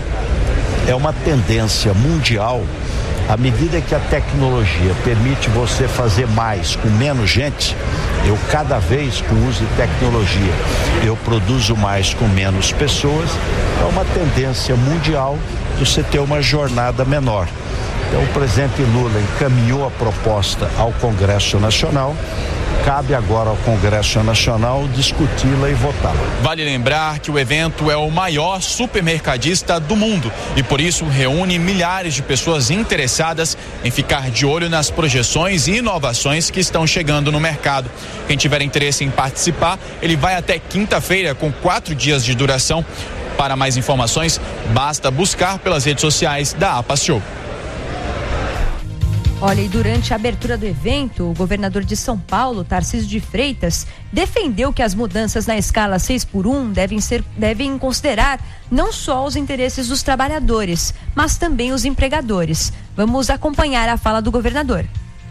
é uma tendência mundial. À medida que a tecnologia permite você fazer mais com menos gente, eu cada vez com o uso de tecnologia, eu produzo mais com menos pessoas. É uma tendência mundial de você ter uma jornada menor. Então o presidente Lula encaminhou a proposta ao Congresso Nacional. Cabe agora ao Congresso Nacional discuti-la e votá-la. Vale lembrar que o evento é o maior supermercadista do mundo e por isso reúne milhares de pessoas interessadas em ficar de olho nas projeções e inovações que estão chegando no mercado. Quem tiver interesse em participar, ele vai até quinta-feira com quatro dias de duração. Para mais informações, basta buscar pelas redes sociais da APAS Show. Olha, e durante a abertura do evento, o governador de São Paulo, Tarcísio de Freitas, defendeu que as mudanças na escala seis por um devem ser, devem considerar não só os interesses dos trabalhadores, mas também os empregadores. Vamos acompanhar a fala do governador.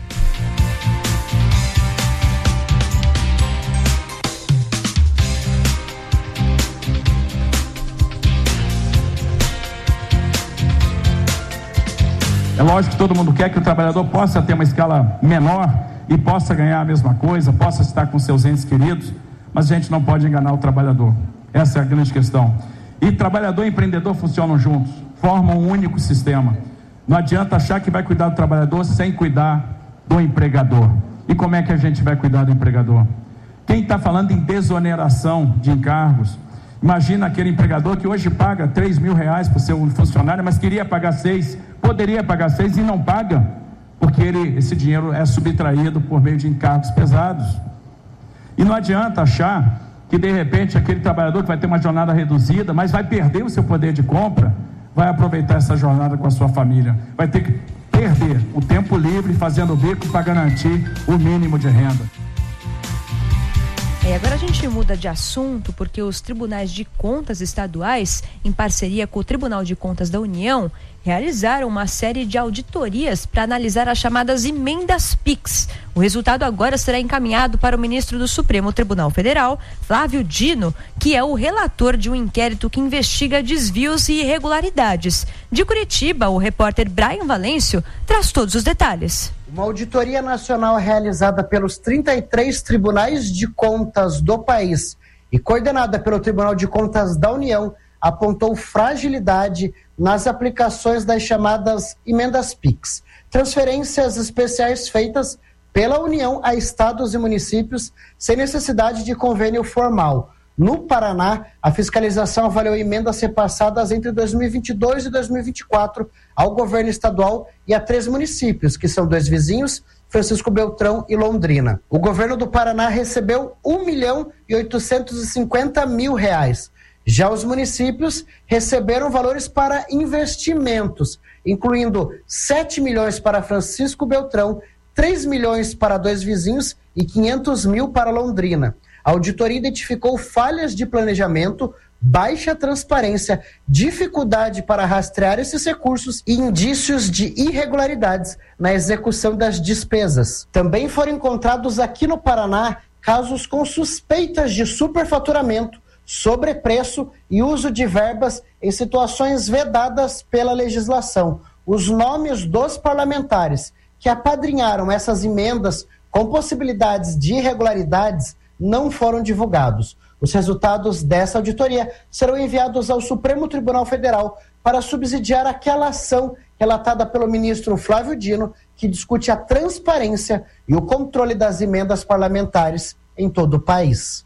É lógico que todo mundo quer que o trabalhador possa ter uma escala menor e possa ganhar a mesma coisa, possa estar com seus entes queridos, mas a gente não pode enganar o trabalhador. Essa é a grande questão. E trabalhador e empreendedor funcionam juntos, formam um único sistema. Não adianta achar que vai cuidar do trabalhador sem cuidar do empregador. E como é que a gente vai cuidar do empregador? Quem está falando em desoneração de encargos, imagina aquele empregador que hoje paga três mil reais para o seu funcionário, mas queria pagar seis, poderia pagar seis e não paga. porque ele, esse dinheiro é subtraído por meio de encargos pesados. E não adianta achar que, de repente, aquele trabalhador que vai ter uma jornada reduzida, mas vai perder o seu poder de compra, vai aproveitar essa jornada com a sua família. Vai ter que perder o tempo livre fazendo bico para garantir o mínimo de renda. É, agora a gente muda de assunto porque os tribunais de contas estaduais, em parceria com o Tribunal de Contas da União, realizaram uma série de auditorias para analisar as chamadas emendas PIX. O resultado agora será encaminhado para o ministro do Supremo Tribunal Federal, Flávio Dino, que é o relator de um inquérito que investiga desvios e irregularidades. De Curitiba, o repórter Brian Valêncio traz todos os detalhes. Uma auditoria nacional realizada pelos trinta e três tribunais de contas do país e coordenada pelo Tribunal de Contas da União apontou fragilidade nas aplicações das chamadas emendas PIX, transferências especiais feitas pela União a estados e municípios sem necessidade de convênio formal. No Paraná, a fiscalização avaliou emendas repassadas entre dois mil e vinte e dois e dois mil e vinte e quatro ao governo estadual e a três municípios, que são dois vizinhos, Francisco Beltrão e Londrina. O governo do Paraná recebeu um milhão e oitocentos e cinquenta mil reais. Já os municípios receberam valores para investimentos, incluindo sete milhões para Francisco Beltrão, três milhões para dois vizinhos e quinhentos mil para Londrina. A auditoria identificou falhas de planejamento, baixa transparência, dificuldade para rastrear esses recursos e indícios de irregularidades na execução das despesas. Também foram encontrados aqui no Paraná casos com suspeitas de superfaturamento, sobrepreço e uso de verbas em situações vedadas pela legislação. Os nomes dos parlamentares que apadrinharam essas emendas com possibilidades de irregularidades não foram divulgados. Os resultados dessa auditoria serão enviados ao Supremo Tribunal Federal para subsidiar aquela ação relatada pelo ministro Flávio Dino, que discute a transparência e o controle das emendas parlamentares em todo o país.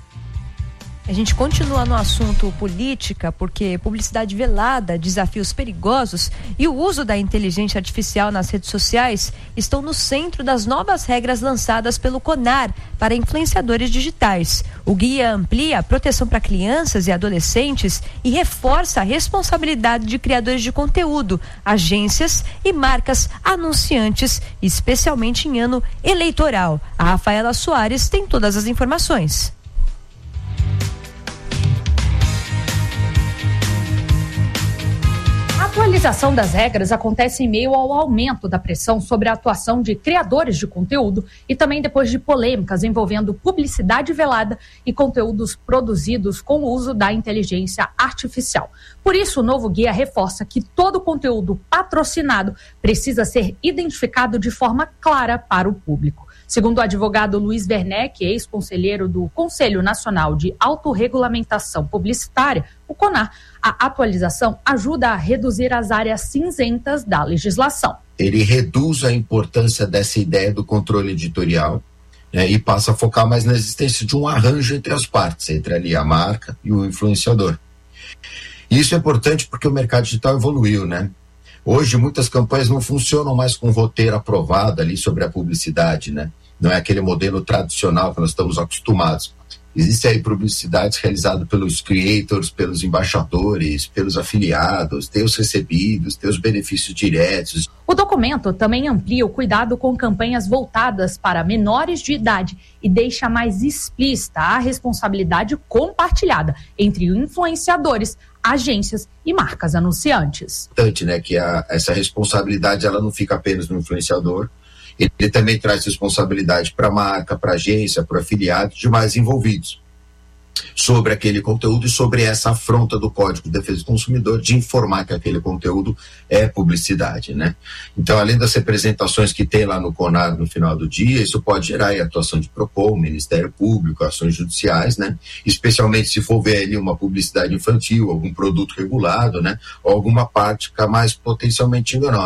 A gente continua no assunto política, porque publicidade velada, desafios perigosos e o uso da inteligência artificial nas redes sociais estão no centro das novas regras lançadas pelo CONAR para influenciadores digitais. O guia amplia a proteção para crianças e adolescentes e reforça a responsabilidade de criadores de conteúdo, agências e marcas anunciantes, especialmente em ano eleitoral. A Rafaela Soares tem todas as informações. A atualização das regras acontece em meio ao aumento da pressão sobre a atuação de criadores de conteúdo e também depois de polêmicas envolvendo publicidade velada e conteúdos produzidos com o uso da inteligência artificial. Por isso, o novo guia reforça que todo conteúdo patrocinado precisa ser identificado de forma clara para o público. Segundo o advogado Luiz Werneck, ex-conselheiro do Conselho Nacional de Autorregulamentação Publicitária, o CONAR, a atualização ajuda a reduzir as áreas cinzentas da legislação. Ele reduz a importância dessa ideia do controle editorial, né, e passa a focar mais na existência de um arranjo entre as partes, entre ali a marca e o influenciador. E isso é importante porque o mercado digital evoluiu, né? Hoje, muitas campanhas não funcionam mais com roteiro aprovado ali sobre a publicidade, né? Não é aquele modelo tradicional que nós estamos acostumados. Existem aí publicidades realizadas pelos creators, pelos embaixadores, pelos afiliados, tem os recebidos, tem os benefícios diretos. O documento também amplia o cuidado com campanhas voltadas para menores de idade e deixa mais explícita a responsabilidade compartilhada entre influenciadores, agências e marcas anunciantes. Importante, né, que a, essa responsabilidade ela não fica apenas no influenciador, ele também traz responsabilidade para a marca, para a agência, para o afiliado, demais envolvidos, sobre aquele conteúdo e sobre essa afronta do Código de Defesa do Consumidor de informar que aquele conteúdo é publicidade, né? Então, além das representações que tem lá no CONAR no final do dia, isso pode gerar aí atuação de PROCON, Ministério Público, ações judiciais, né? Especialmente se for ver ali uma publicidade infantil, algum produto regulado, né? Ou alguma prática mais potencialmente enganosa.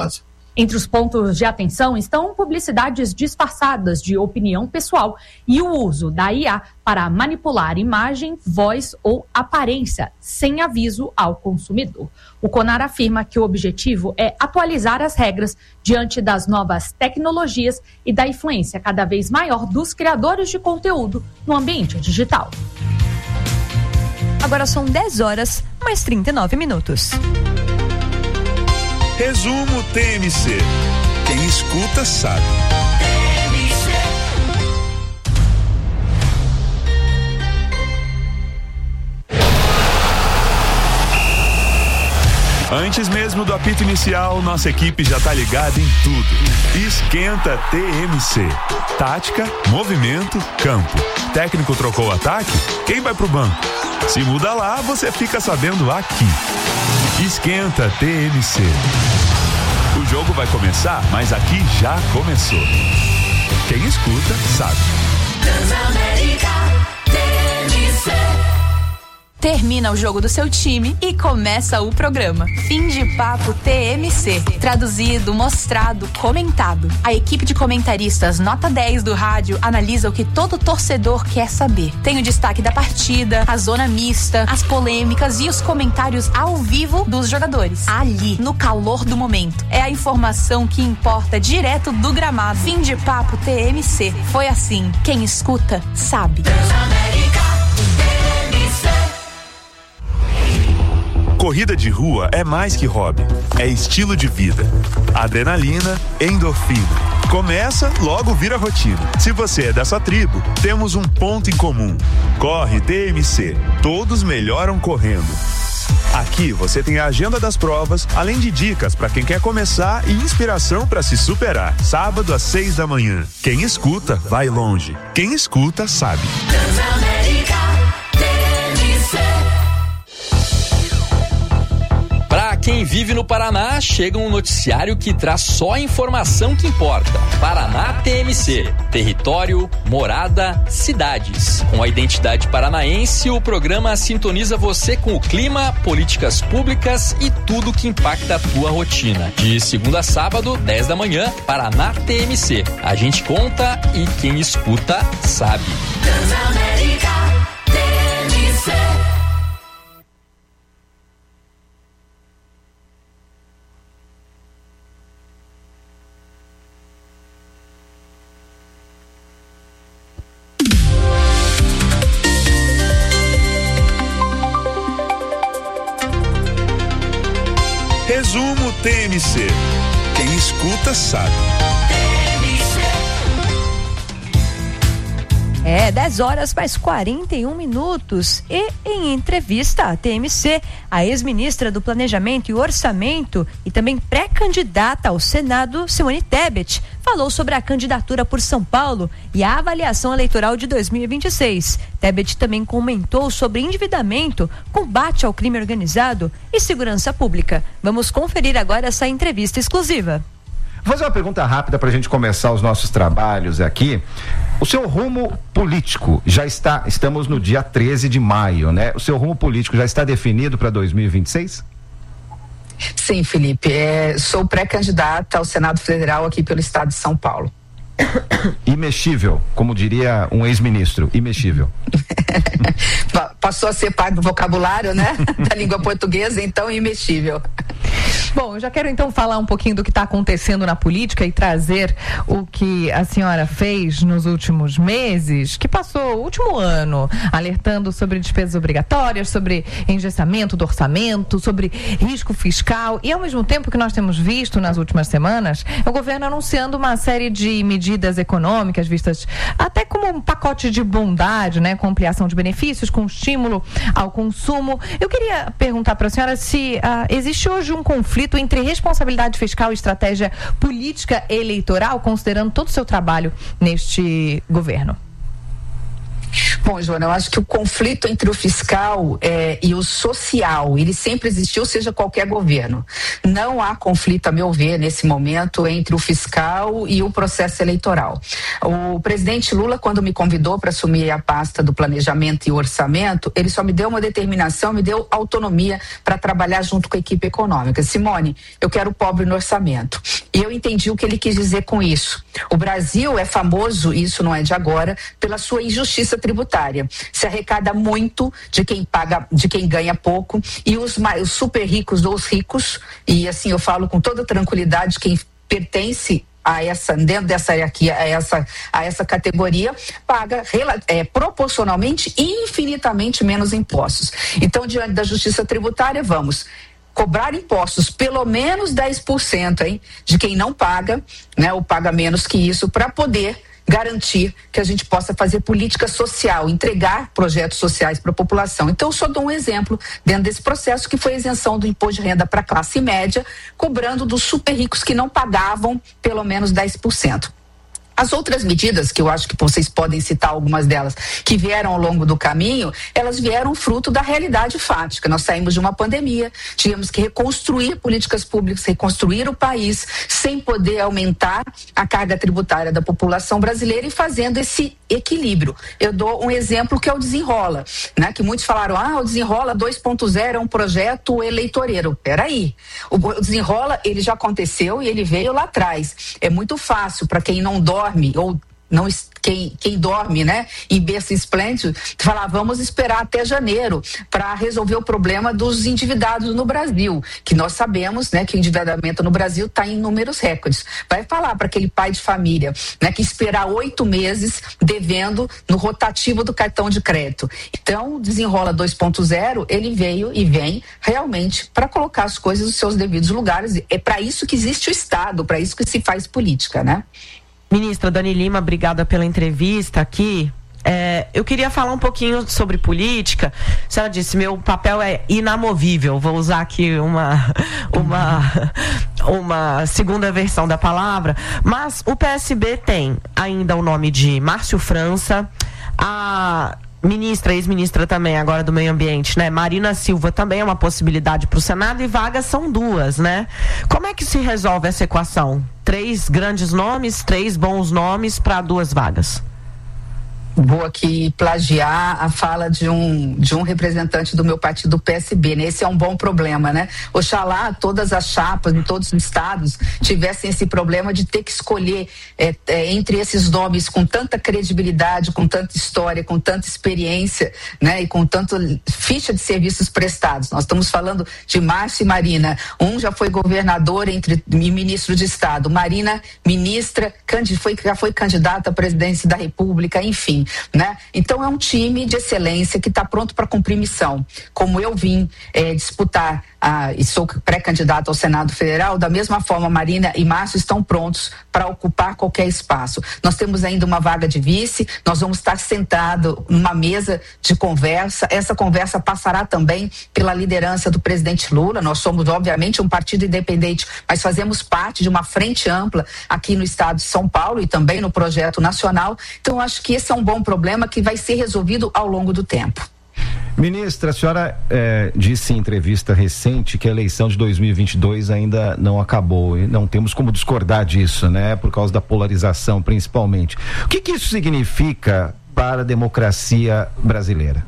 Entre os pontos de atenção estão publicidades disfarçadas de opinião pessoal e o uso da I A para manipular imagem, voz ou aparência sem aviso ao consumidor. O CONAR afirma que o objetivo é atualizar as regras diante das novas tecnologias e da influência cada vez maior dos criadores de conteúdo no ambiente digital. Agora são dez horas, mais trinta e nove minutos. Resumo T M C. Quem escuta sabe. Antes mesmo do apito inicial, nossa equipe já tá ligada em tudo. Esquenta T M C. Tática, movimento, campo. Técnico trocou o ataque? Quem vai pro banco? Se muda lá, você fica sabendo aqui. Esquenta T M C. O jogo vai começar, mas aqui já começou. Quem escuta, sabe. Transamérica T M C. Termina o jogo do seu time e começa o programa. Fim de papo T M C. Traduzido, mostrado, comentado. A equipe de comentaristas nota dez do rádio analisa o que todo torcedor quer saber. Tem o destaque da partida, a zona mista, as polêmicas e os comentários ao vivo dos jogadores. Ali, no calor do momento. É a informação que importa direto do gramado. Fim de papo T M C. Foi assim. Quem escuta, sabe. Transamérica. Corrida de rua é mais que hobby, é estilo de vida. Adrenalina, endorfina. Começa, logo vira rotina. Se você é dessa tribo, temos um ponto em comum. Corre T M C. Todos melhoram correndo. Aqui você tem a agenda das provas, além de dicas para quem quer começar e inspiração para se superar. Sábado às seis da manhã. Quem escuta, vai longe. Quem escuta, sabe. Transamérica T M C. Para quem vive no Paraná, chega um noticiário que traz só a informação que importa. Paraná T M C. Território, morada, cidades. Com a identidade paranaense, o programa sintoniza você com o clima, políticas públicas e tudo que impacta a tua rotina. De segunda a sábado, dez da manhã, Paraná T M C. A gente conta e quem escuta sabe. Transamérica T M C. Resumo T M C. Quem escuta sabe. É, dez horas mais quarenta e um minutos. E em entrevista à T M C, a ex-ministra do Planejamento e Orçamento e também pré-candidata ao Senado, Simone Tebet, falou sobre a candidatura por São Paulo e a avaliação eleitoral de dois mil e vinte e seis. Tebet também comentou sobre endividamento, combate ao crime organizado e segurança pública. Vamos conferir agora essa entrevista exclusiva. Vou fazer uma pergunta rápida para a gente começar os nossos trabalhos aqui. O seu rumo político já está, estamos no dia treze de maio, né? O seu rumo político já está definido para dois mil e vinte e seis? Sim, Felipe, é, sou pré-candidata ao Senado Federal aqui pelo estado de São Paulo. Imexível, como diria um ex-ministro, imexível. Passou a ser parte do vocabulário, né? Da língua portuguesa, então imexível. Bom, eu já quero então falar um pouquinho do que está acontecendo na política e trazer o que a senhora fez nos últimos meses, que passou o último ano alertando sobre despesas obrigatórias, sobre engessamento do orçamento, sobre risco fiscal e ao mesmo tempo que nós temos visto nas últimas semanas, o governo anunciando uma série de medidas econômicas vistas até como um pacote de bondade, né, com ampliação de benefícios, com estímulo ao consumo. Eu queria perguntar para a senhora se uh, existe hoje um conflito entre responsabilidade fiscal e estratégia política eleitoral, considerando todo o seu trabalho neste governo. Bom, Joana, eu acho que o conflito entre o fiscal é, e o social, ele sempre existiu, seja qualquer governo. Não há conflito, a meu ver, nesse momento, entre o fiscal e o processo eleitoral. O presidente Lula, quando me convidou para assumir a pasta do planejamento e orçamento, ele só me deu uma determinação, me deu autonomia para trabalhar junto com a equipe econômica. Simone, eu quero o pobre no orçamento. E eu entendi o que ele quis dizer com isso. O Brasil é famoso, isso não é de agora, pela sua injustiça tributária. Se arrecada muito de quem paga, de quem ganha pouco, e os, mais, os super ricos dos ricos, e assim eu falo com toda tranquilidade, quem pertence a essa, dentro dessa hierarquia, a essa, a essa categoria, paga é, proporcionalmente e infinitamente menos impostos. Então, diante da justiça tributária, vamos cobrar impostos pelo menos dez por cento, hein, de quem não paga, né, ou paga menos que isso, para poder garantir que a gente possa fazer política social, entregar projetos sociais para a população. Então, eu só dou um exemplo dentro desse processo, que foi a isenção do imposto de renda para a classe média, cobrando dos super ricos que não pagavam pelo menos dez por cento. As outras medidas, que eu acho que vocês podem citar algumas delas, que vieram ao longo do caminho, elas vieram fruto da realidade fática. Nós saímos de uma pandemia, tivemos que reconstruir políticas públicas, reconstruir o país, sem poder aumentar a carga tributária da população brasileira e fazendo esse equilíbrio. Eu dou um exemplo que é o Desenrola, né? Que muitos falaram, ah, o Desenrola dois ponto zero é um projeto eleitoreiro. Peraí, o Desenrola, ele já aconteceu e ele veio lá atrás. É muito fácil para quem não dorme ou não, quem, quem dorme, né, em berço esplêndido, falar, vamos esperar até janeiro para resolver o problema dos endividados no Brasil, que nós sabemos, né, que o endividamento no Brasil está em números recordes. Vai falar para aquele pai de família, né, que esperar oito meses devendo no rotativo do cartão de crédito. Então, o Desenrola dois ponto zero, ele veio e vem realmente para colocar as coisas nos seus devidos lugares. É para isso que existe o Estado, para isso que se faz política, né? Ministra Dani Lima, obrigada pela entrevista aqui. É, eu queria falar um pouquinho sobre política. A senhora disse, meu papel é inamovível. Vou usar aqui uma, uma, uma segunda versão da palavra. Mas o P S B tem ainda o nome de Márcio França, a ministra, ex-ministra também, agora do Meio Ambiente, né? Marina Silva também é uma possibilidade para o Senado, e vagas são duas, né? Como é que se resolve essa equação? Três grandes nomes, três bons nomes para duas vagas. Vou aqui plagiar a fala de um, de um representante do meu partido, do P S B, né? Esse é um bom problema, né? Oxalá todas as chapas em todos os estados tivessem esse problema de ter que escolher é, é, entre esses nomes com tanta credibilidade, com tanta história, com tanta experiência, né? E com tanto ficha de serviços prestados. Nós estamos falando de Márcio e Marina. Um já foi governador entre, e ministro de Estado. Marina, ministra, foi, já foi candidata à presidência da República, enfim. Né? Então é um time de excelência que está pronto para cumprir missão. Como eu vim é, disputar a, e sou pré-candidato ao Senado Federal, da mesma forma Marina e Márcio estão prontos para ocupar qualquer espaço. Nós temos ainda uma vaga de vice, nós vamos estar sentados numa mesa de conversa. Essa conversa passará também pela liderança do presidente Lula. Nós somos obviamente um partido independente, mas fazemos parte de uma frente ampla aqui no estado de São Paulo e também no projeto nacional. Então eu acho que esse é um bom problema que vai ser resolvido ao longo do tempo. Ministra, a senhora eh, disse em entrevista recente que a eleição de dois mil e vinte e dois ainda não acabou, e não temos como discordar disso, né? Por causa da polarização, principalmente. O que que isso significa para a democracia brasileira?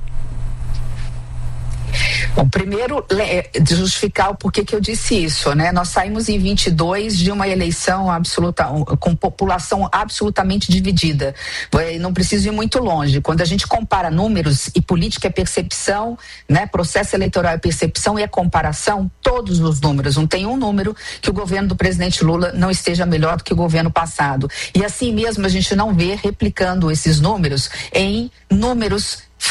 Bom, primeiro, de justificar o porquê que eu disse isso, né? Nós saímos em vinte e dois de uma eleição absoluta, com população absolutamente dividida. Não preciso ir muito longe. Quando a gente compara números, e política é percepção, né? Processo eleitoral é percepção e é comparação, todos os números. Não tem um número que o governo do presidente Lula não esteja melhor do que o governo passado. E assim mesmo a gente não vê replicando esses números em números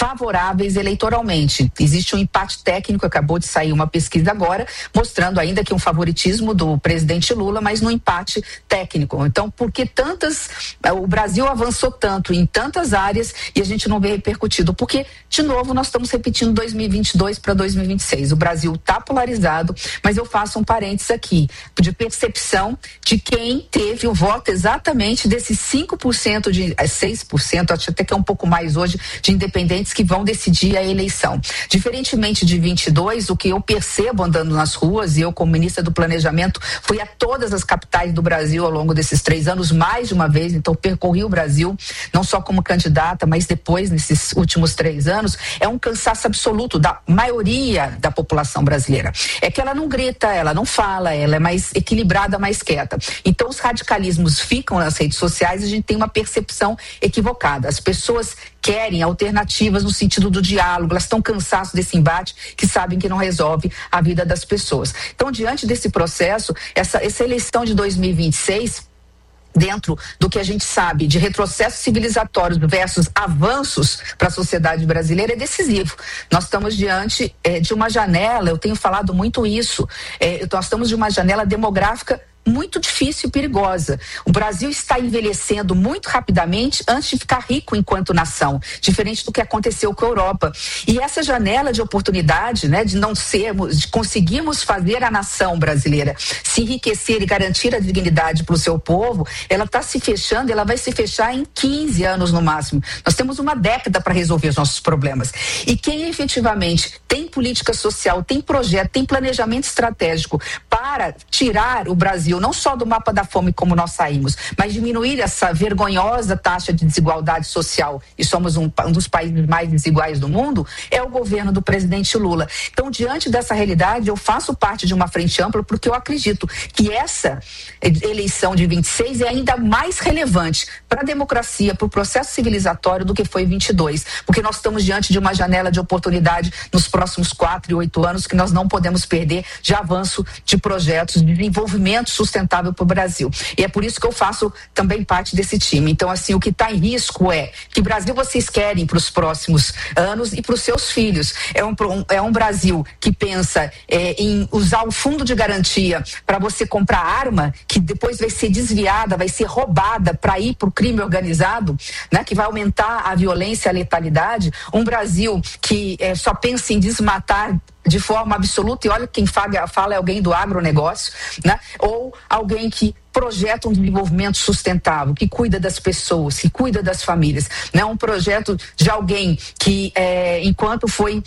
favoráveis eleitoralmente. Existe um empate técnico, acabou de sair uma pesquisa agora, mostrando ainda que um favoritismo do presidente Lula, mas no empate técnico. Então, por que tantas, o Brasil avançou tanto em tantas áreas e a gente não vê repercutido? Porque, de novo, nós estamos repetindo dois mil e vinte e dois para dois mil e vinte e seis. O Brasil está polarizado, mas eu faço um parênteses aqui, de percepção de quem teve o voto exatamente desses cinco por cento, de seis por cento, acho até que é um pouco mais hoje, de independentes que vão decidir a eleição. Diferentemente de vinte e dois, o que eu percebo andando nas ruas, e eu como ministra do Planejamento fui a todas as capitais do Brasil ao longo desses três anos, mais de uma vez, então percorri o Brasil, não só como candidata, mas depois, nesses últimos três anos, é um cansaço absoluto da maioria da população brasileira. É que ela não grita, ela não fala, ela é mais equilibrada, mais quieta. Então os radicalismos ficam nas redes sociais e a gente tem uma percepção equivocada. As pessoas querem alternativas no sentido do diálogo, elas estão cansadas desse embate que sabem que não resolve a vida das pessoas. Então, diante desse processo, essa, essa eleição de dois mil e vinte e seis, dentro do que a gente sabe de retrocessos civilizatórios versus avanços para a sociedade brasileira, é decisivo. Nós estamos diante é, de uma janela, eu tenho falado muito isso, é, nós estamos de uma janela demográfica muito difícil e perigosa. O Brasil está envelhecendo muito rapidamente antes de ficar rico enquanto nação, diferente do que aconteceu com a Europa. E essa janela de oportunidade, né, de não sermos, de conseguirmos fazer a nação brasileira se enriquecer e garantir a dignidade para o seu povo, ela está se fechando, ela vai se fechar em quinze anos no máximo. Nós temos uma década para resolver os nossos problemas. E quem efetivamente tem política social, tem projeto, tem planejamento estratégico para tirar o Brasil não só do mapa da fome como nós saímos, mas diminuir essa vergonhosa taxa de desigualdade social, e somos um, um dos países mais desiguais do mundo, é o governo do presidente Lula. Então, diante dessa realidade, eu faço parte de uma frente ampla porque eu acredito que essa eleição de vinte e seis é ainda mais relevante para a democracia, para o processo civilizatório do que foi vinte e dois, porque nós estamos diante de uma janela de oportunidade nos próximos quatro e oito anos que nós não podemos perder de avanço de projetos de desenvolvimento sustentável para o Brasil. E é por isso que eu faço também parte desse time. Então, assim, o que está em risco é que Brasil vocês querem para os próximos anos e para os seus filhos. É um, é um Brasil que pensa é, em usar o fundo de garantia para você comprar arma, que depois vai ser desviada, vai ser roubada para ir para o crime organizado, né, que vai aumentar a violência e a letalidade. Um Brasil que é, só pensa em desmatar de forma absoluta, e olha, quem fala, fala é alguém do agronegócio, né? Ou alguém que projeta um desenvolvimento sustentável, que cuida das pessoas, que cuida das famílias, né? Um projeto de alguém que, é, enquanto foi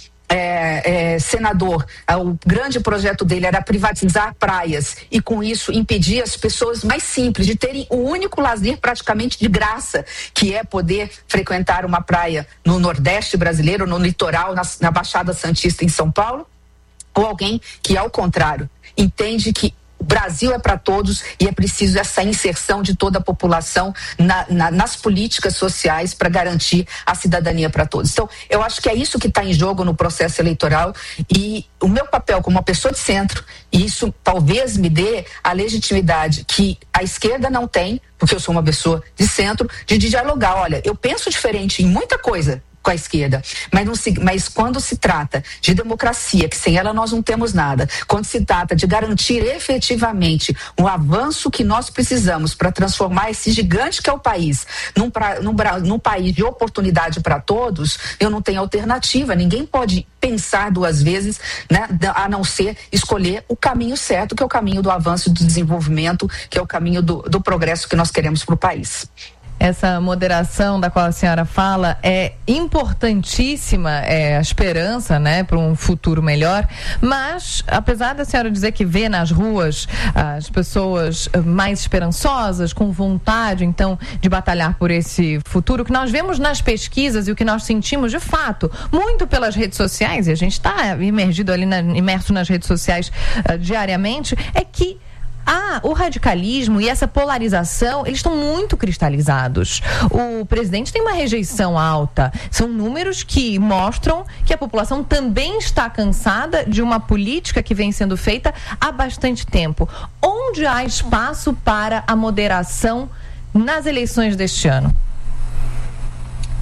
É, é, senador, o grande projeto dele era privatizar praias e com isso impedir as pessoas mais simples de terem o único lazer praticamente de graça, que é poder frequentar uma praia no Nordeste brasileiro, no litoral, na, na Baixada Santista em São Paulo, ou alguém que, ao contrário, entende que o Brasil é para todos e é preciso essa inserção de toda a população na, na, nas políticas sociais para garantir a cidadania para todos. Então, eu acho que é isso que está em jogo no processo eleitoral, e o meu papel como uma pessoa de centro, e isso talvez me dê a legitimidade que a esquerda não tem, porque eu sou uma pessoa de centro, de dialogar. Olha, eu penso diferente em muita coisa com a esquerda, mas, não se, mas quando se trata de democracia, que sem ela nós não temos nada, quando se trata de garantir efetivamente o avanço que nós precisamos para transformar esse gigante que é o país num, pra, num, num país de oportunidade para todos, eu não tenho alternativa. Ninguém pode pensar duas vezes, né, a não ser escolher o caminho certo, que é o caminho do avanço e do desenvolvimento, que é o caminho do, do progresso que nós queremos para o país. Essa moderação da qual a senhora fala é importantíssima, é a esperança, né, para um futuro melhor, mas apesar da senhora dizer que vê nas ruas as pessoas mais esperançosas, com vontade então de batalhar por esse futuro, o que nós vemos nas pesquisas e o que nós sentimos de fato, muito pelas redes sociais, e a gente está imergido ali, na, imerso nas redes sociais uh, diariamente, é que Ah, o radicalismo e essa polarização, eles estão muito cristalizados. O presidente tem uma rejeição alta. São números que mostram que a população também está cansada de uma política que vem sendo feita há bastante tempo. Onde há espaço para a moderação nas eleições deste ano?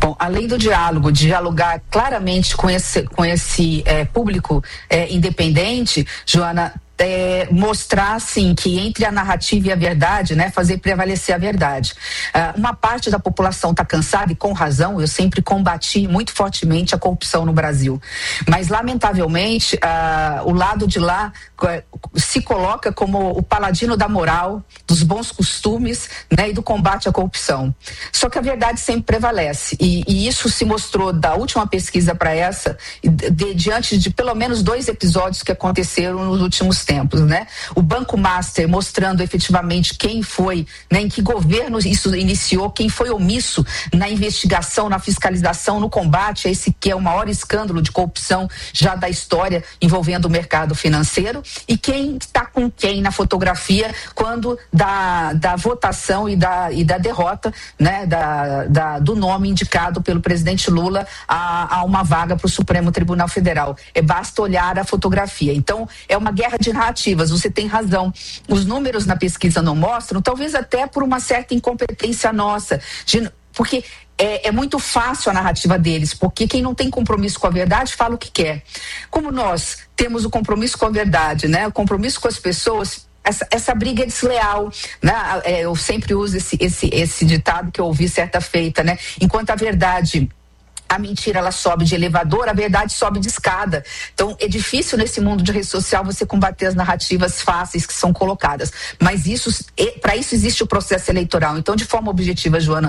Bom, além do diálogo, de dialogar claramente com esse, com esse é, público é, independente, Joana, É, mostrar assim que entre a narrativa e a verdade, né, fazer prevalecer a verdade. Uh, uma parte da população está cansada e com razão. Eu sempre combati muito fortemente a corrupção no Brasil, mas lamentavelmente uh, o lado de lá uh, se coloca como o paladino da moral, dos bons costumes, né, e do combate à corrupção. Só que a verdade sempre prevalece e, e isso se mostrou da última pesquisa para essa, de, de, diante de pelo menos dois episódios que aconteceram nos últimos tempos, né? O Banco Master mostrando efetivamente quem foi, né, em que governo isso iniciou, quem foi omisso na investigação, na fiscalização, no combate a esse que é o maior escândalo de corrupção já da história envolvendo o mercado financeiro, e quem está com quem na fotografia quando da, da votação e da, e da derrota, né, da, da, do nome indicado pelo presidente Lula a, a uma vaga para o Supremo Tribunal Federal. É, basta olhar a fotografia. Então, é uma guerra de narrativas, você tem razão. Os números na pesquisa não mostram, talvez até por uma certa incompetência nossa, de, porque é, é muito fácil a narrativa deles, porque quem não tem compromisso com a verdade fala o que quer. Como nós temos o compromisso com a verdade, né, o compromisso com as pessoas, essa, essa briga é desleal, né? Eu sempre uso esse, esse, esse ditado que eu ouvi certa feita, né? Enquanto a verdade, a mentira, ela sobe de elevador, a verdade sobe de escada. Então, é difícil nesse mundo de rede social você combater as narrativas fáceis que são colocadas. Mas isso, para isso existe o processo eleitoral. Então, de forma objetiva, Joana,